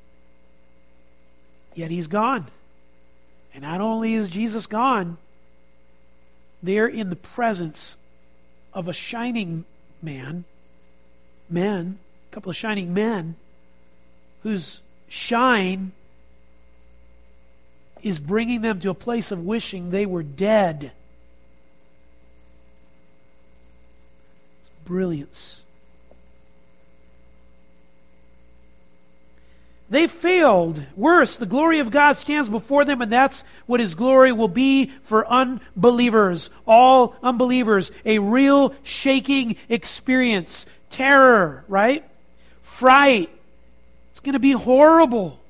Yet He's gone. And not only is Jesus gone, they're in the presence of a shining a couple of shining men, whose shine is bringing them to a place of wishing they were dead. It's brilliance. They failed. Worse, the glory of God stands before them, and that's what His glory will be for unbelievers. All unbelievers. A real shaking experience. Terror, right? Fright. It's going to be horrible.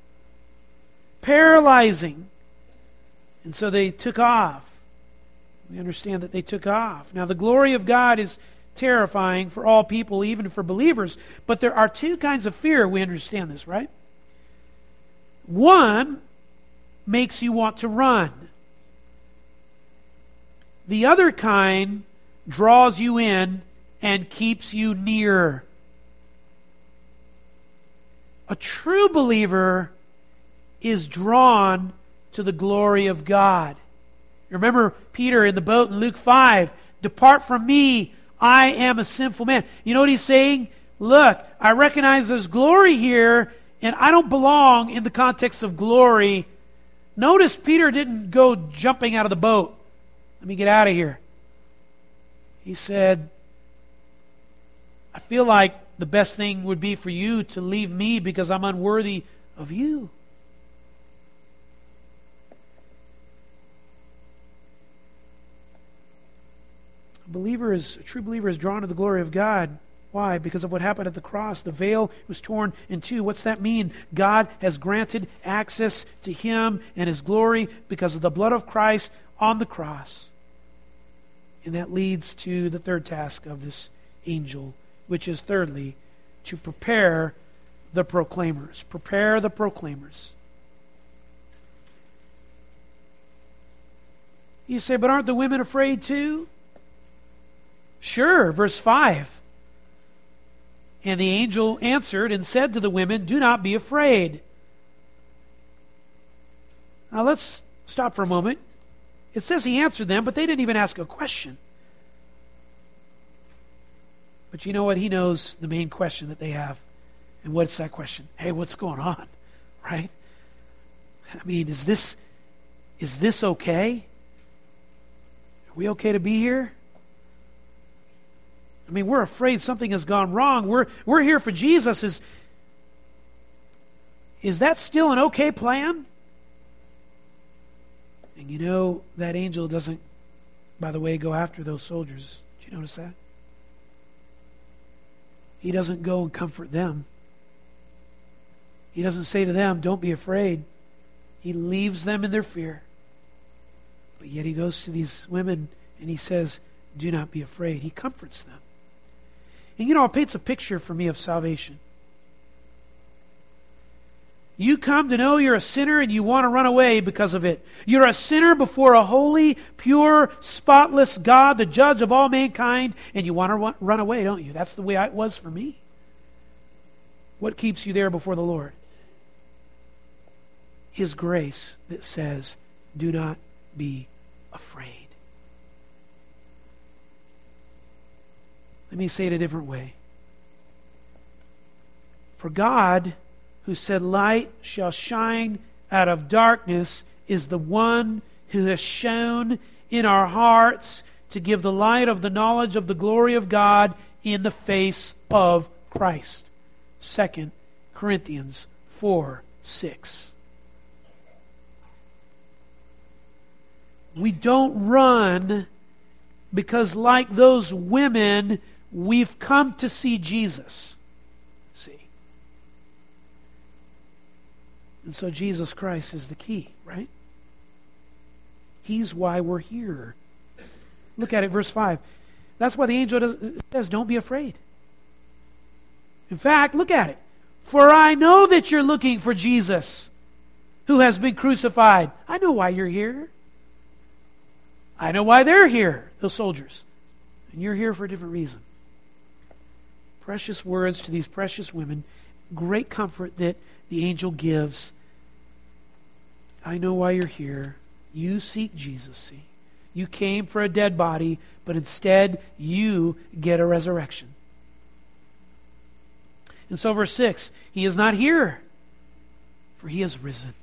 Paralyzing. And so they took off. We understand that they took off. Now, the glory of God is terrifying for all people, even for believers. But there are two kinds of fear. We understand this, right? One makes you want to run. The other kind draws you in and keeps you near. A true believer is drawn to the glory of God. Remember Peter in the boat in Luke 5, "Depart from me, I am a sinful man." You know what he's saying? Look, I recognize there's glory here, and I don't belong in the context of glory. Notice Peter didn't go jumping out of the boat. Let me get out of here. He said, I feel like the best thing would be for you to leave me because I'm unworthy of you. A true believer is drawn to the glory of God. Why? Because of what happened at the cross. The veil was torn in two. What's that mean? God has granted access to him and his glory because of the blood of Christ on the cross. And that leads to the third task of this angel, which is thirdly, to prepare the proclaimers. Prepare the proclaimers. You say, but aren't the women afraid too? Sure, verse 5. And the angel answered and said to the women, "Do not be afraid." Now let's stop for a moment. It says he answered them, but they didn't even ask a question. But you know what? He knows the main question that they have. And what's that question? Hey, what's going on? Right? I mean, is this okay? Are we okay to be here? I mean, we're afraid something has gone wrong. We're here for Jesus. Is that still an okay plan? And you know, that angel doesn't, by the way, go after those soldiers. Did you notice that? He doesn't go and comfort them. He doesn't say to them, "Don't be afraid." He leaves them in their fear. But yet he goes to these women and he says, "Do not be afraid." He comforts them. And you know, it paints a picture for me of salvation. You come to know you're a sinner and you want to run away because of it. You're a sinner before a holy, pure, spotless God, the judge of all mankind, and you want to run away, don't you? That's the way it was for me. What keeps you there before the Lord? His grace that says, "Do not be afraid." Let me say it a different way. For God, who said, "Light shall shine out of darkness," is the one who has shone in our hearts to give the light of the knowledge of the glory of God in the face of Christ. 2 Corinthians 4:6. We don't run because, like those women, we've come to see Jesus. See? And so Jesus Christ is the key, right? He's why we're here. Look at it, verse 5. That's why the angel says, "Don't be afraid." In fact, look at it. "For I know that you're looking for Jesus, who has been crucified." I know why you're here. I know why they're here, those soldiers. And you're here for a different reason. Precious words to these precious women. Great comfort that the angel gives. I know why you're here. You seek Jesus, see. You came for a dead body, but instead you get a resurrection. And so verse 6, "He is not here, for he has risen."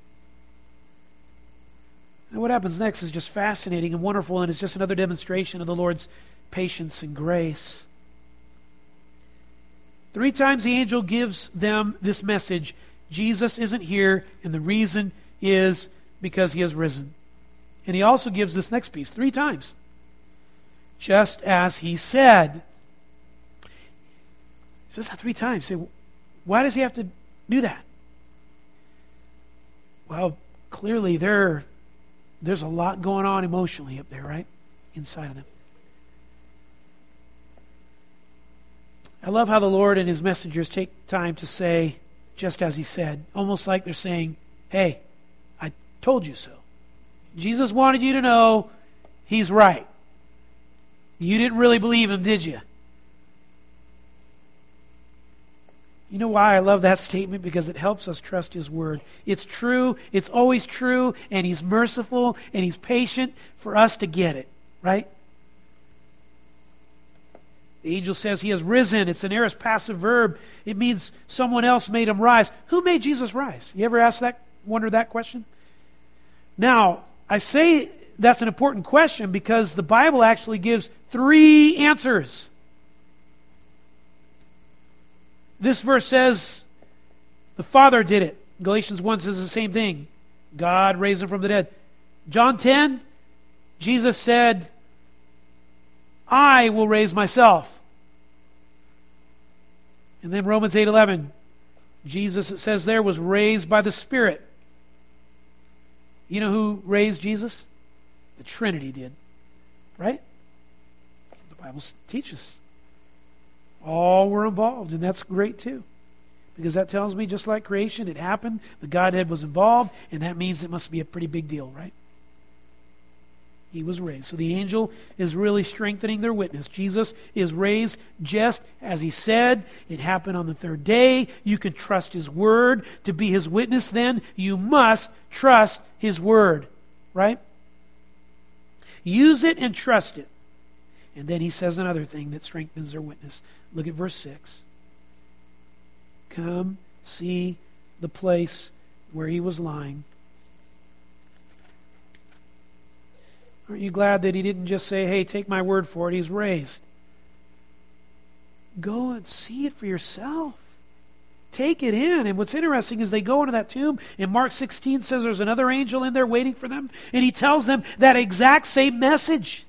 And what happens next is just fascinating and wonderful, and it's just another demonstration of the Lord's patience and grace. 3 times the angel gives them this message: Jesus isn't here, and the reason is because he has risen. And he also gives this next piece 3 times. Just as he said. He says that 3 times. Say, why does he have to do that? Well, clearly there's a lot going on emotionally up there, right? Inside of them. I love how the Lord and his messengers take time to say, just as he said. Almost like they're saying, "Hey, I told you so. Jesus wanted you to know he's right. You didn't really believe him, did you?" You know why I love that statement? Because it helps us trust His Word. It's true, it's always true, and He's merciful, and He's patient for us to get it, right? The angel says He has risen. It's an aorist passive verb. It means someone else made Him rise. Who made Jesus rise? You ever wonder that question? Now, I say that's an important question because the Bible actually gives 3 answers. This verse says the Father did it. Galatians 1 says the same thing. God raised Him from the dead. John 10, Jesus said, I will raise myself. And then Romans 8:11, Jesus, it says there, was raised by the Spirit. You know who raised Jesus? The Trinity did. Right? The Bible teaches. All were involved, and that's great too. Because that tells me, just like creation, it happened, the Godhead was involved, and that means it must be a pretty big deal, right? He was raised. So the angel is really strengthening their witness. Jesus is raised just as He said. It happened on the 3rd day. You can trust His Word. To be His witness then, you must trust His Word, right? Use it and trust it. And then He says another thing that strengthens their witness. Look at verse 6. Come, see the place where He was lying. Aren't you glad that He didn't just say, hey, take my word for it, He's raised? Go and see it for yourself. Take it in. And what's interesting is they go into that tomb, and Mark 16 says there's another angel in there waiting for them, and he tells them that exact same message.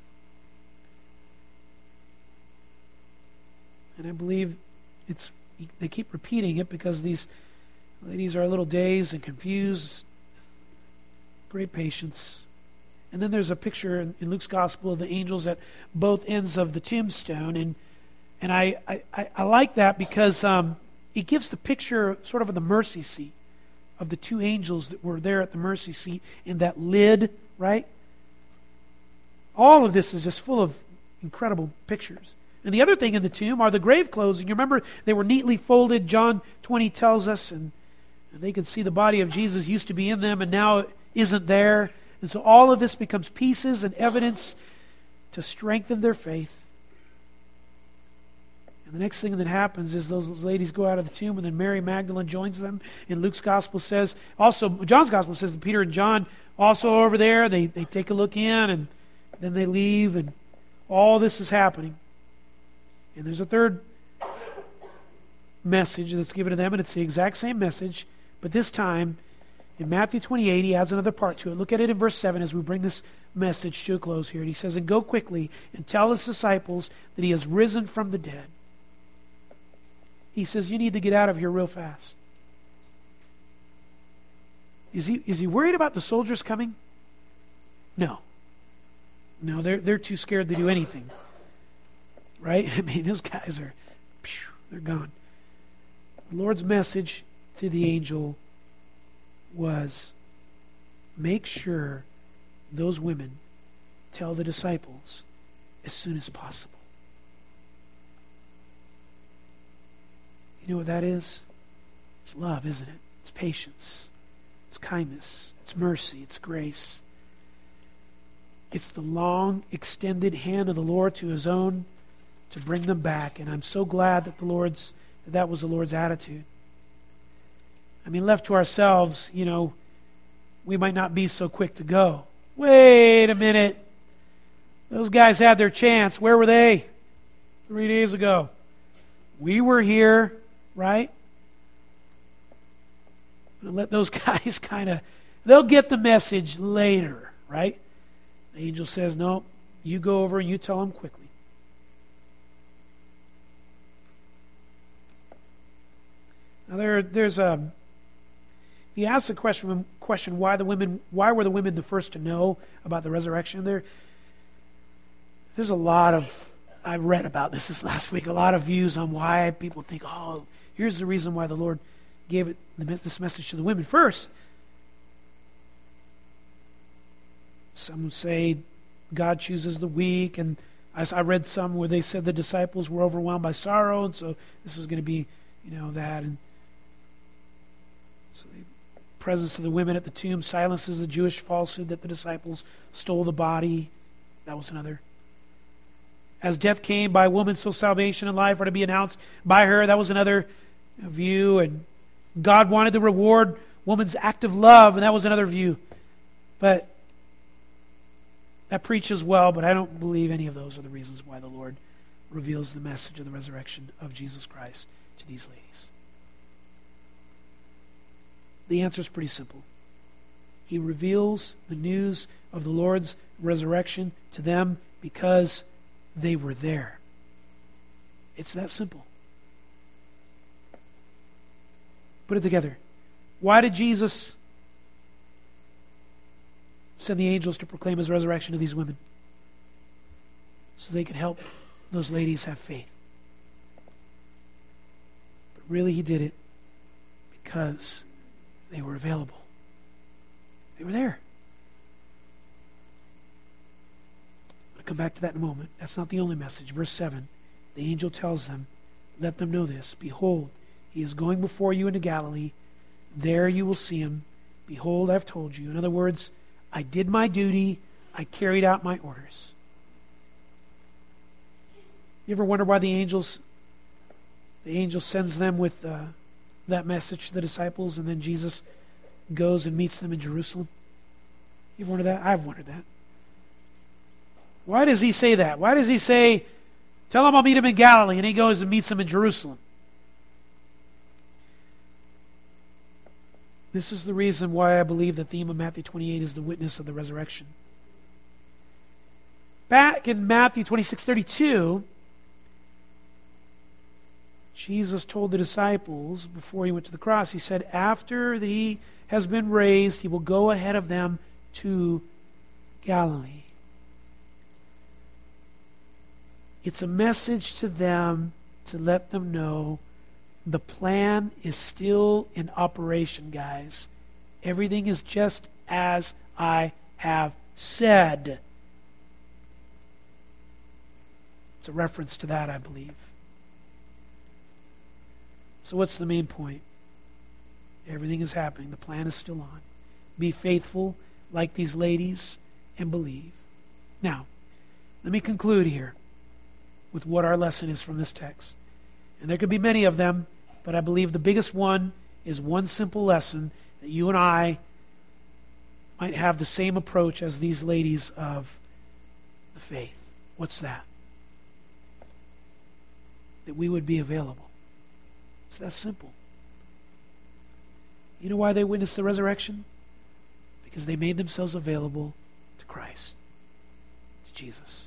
And I believe they keep repeating it because these ladies are a little dazed and confused. Great patience. And then there's a picture in Luke's gospel of the angels at both ends of the tombstone. And I like that because it gives the picture sort of the mercy seat of the 2 angels that were there at the mercy seat in that lid, right? All of this is just full of incredible pictures. And the other thing in the tomb are the grave clothes. And you remember they were neatly folded, John 20 tells us, and they could see the body of Jesus used to be in them and now it isn't there. And so all of this becomes pieces and evidence to strengthen their faith. And the next thing that happens is those ladies go out of the tomb, and then Mary Magdalene joins them. And Luke's gospel says, also John's gospel says that Peter and John also are over there. They take a look in, and then they leave, and all this is happening. And there's a third message that's given to them, and it's the exact same message, but this time in Matthew 28, he adds another part to it. Look at it in verse 7 as we bring this message to a close here. And he says, and go quickly and tell His disciples that He has risen from the dead. He says, you need to get out of here real fast. Is he worried about the soldiers coming? No. No, they're too scared to do anything. Right? I mean, those guys they're gone. The Lord's message to the angel was, make sure those women tell the disciples as soon as possible. You know what that is? It's love, isn't it? It's patience. It's kindness. It's mercy. It's grace. It's the long, extended hand of the Lord to His own to bring them back. And I'm so glad that that was the Lord's attitude. I mean, left to ourselves, we might not be so quick to go. Wait a minute. Those guys had their chance. Where were they 3 days ago? We were here, right? Let those guys they'll get the message later, right? The angel says, no, you go over and you tell them quickly. Now there's a... If you ask the question why were the women the first to know about the resurrection, there's a lot of, I read about this last week, a lot of views on why people think, here's the reason why the Lord gave this message to the women first. Some say God chooses the weak, and I read some where they said the disciples were overwhelmed by sorrow, and so this was going to be that. And so the presence of the women at the tomb silences the Jewish falsehood that the disciples stole the body. That was another. As death came by a woman, so salvation and life are to be announced by her. That was another view. And God wanted to reward woman's act of love, and that was another view. But that preaches well, but I don't believe any of those are the reasons why the Lord reveals the message of the resurrection of Jesus Christ to these ladies. The answer is pretty simple. He reveals the news of the Lord's resurrection to them because they were there. It's that simple. Put it together. Why did Jesus send the angels to proclaim his resurrection to these women? So they could help those ladies have faith. But really he did it because they were available. They were there. I'll come back to that in a moment. That's not the only message. Verse 7, the angel tells them, let them know this. Behold, he is going before you into Galilee. There you will see him. Behold, I've told you. In other words, I did my duty. I carried out my orders. You ever wonder why the angel sends them with that message to the disciples, and then Jesus goes and meets them in Jerusalem? You ever wondered that? I've wondered that. Why does he say that? Why does he say, tell him I'll meet him in Galilee, and he goes and meets them in Jerusalem? This is the reason why I believe the theme of Matthew 28 is the witness of the resurrection. Back in Matthew 26:32, Jesus told the disciples before he went to the cross, he said, after he has been raised, he will go ahead of them to Galilee. It's a message to them to let them know the plan is still in operation, guys. Everything is just as I have said. It's a reference to that, I believe. So what's the main point? Everything is happening. The plan is still on. Be faithful like these ladies and believe. Now, let me conclude here with what our lesson is from this text. And there could be many of them, but I believe the biggest one is one simple lesson that you and I might have the same approach as these ladies of the faith. What's that? That we would be available. It's that simple. You know why they witnessed the resurrection? Because they made themselves available to Christ, to Jesus.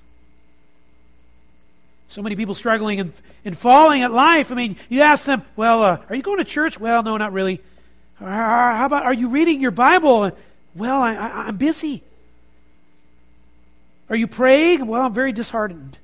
So many people struggling and falling at life. I mean, you ask them, well, are you going to church? Well, no, not really. How about, are you reading your Bible? Well, I'm busy. Are you praying? Well, I'm very disheartened.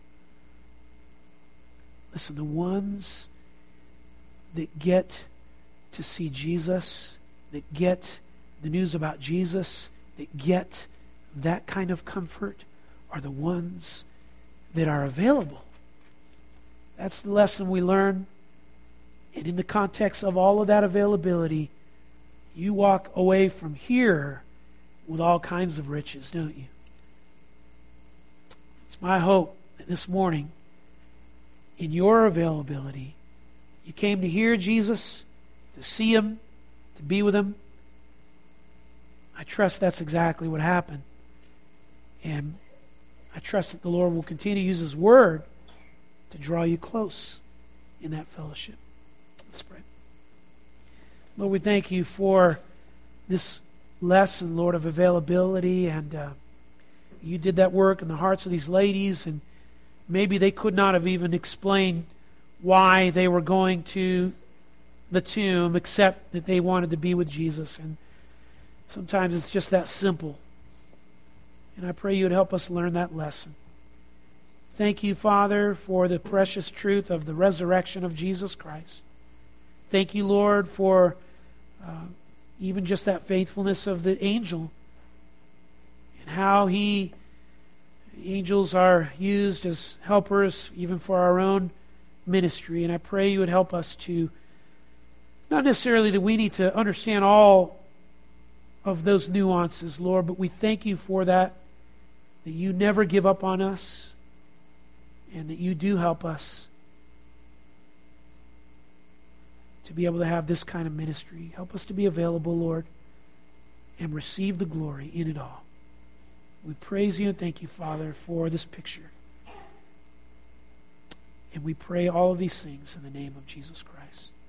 Listen, the ones that get to see Jesus, that get the news about Jesus, that get that kind of comfort, are the ones that are available. That's the lesson we learn. And in the context of all of that availability, you walk away from here with all kinds of riches, don't you? It's my hope that this morning, in your availability, you came to hear Jesus, to see him, to be with him. I trust that's exactly what happened. And I trust that the Lord will continue to use his word to draw you close in that fellowship. Let's pray. Lord, we thank you for this lesson, Lord, of availability. And you did that work in the hearts of these ladies. And maybe they could not have even explained why they were going to the tomb, except that they wanted to be with Jesus. And sometimes it's just that simple. And I pray you would help us learn that lesson. Thank you, Father, for the precious truth of the resurrection of Jesus Christ. Thank you, Lord, for even just that faithfulness of the angel and how angels are used as helpers even for our own ministry. And I pray you would help us to Not necessarily that we need to understand all of those nuances, Lord, but we thank you for that you never give up on us, and that you do help us to be able to have this kind of ministry. Help us to be available, Lord, and receive the glory in it all. We praise you and thank you, Father, for this picture. And we pray all of these things in the name of Jesus Christ.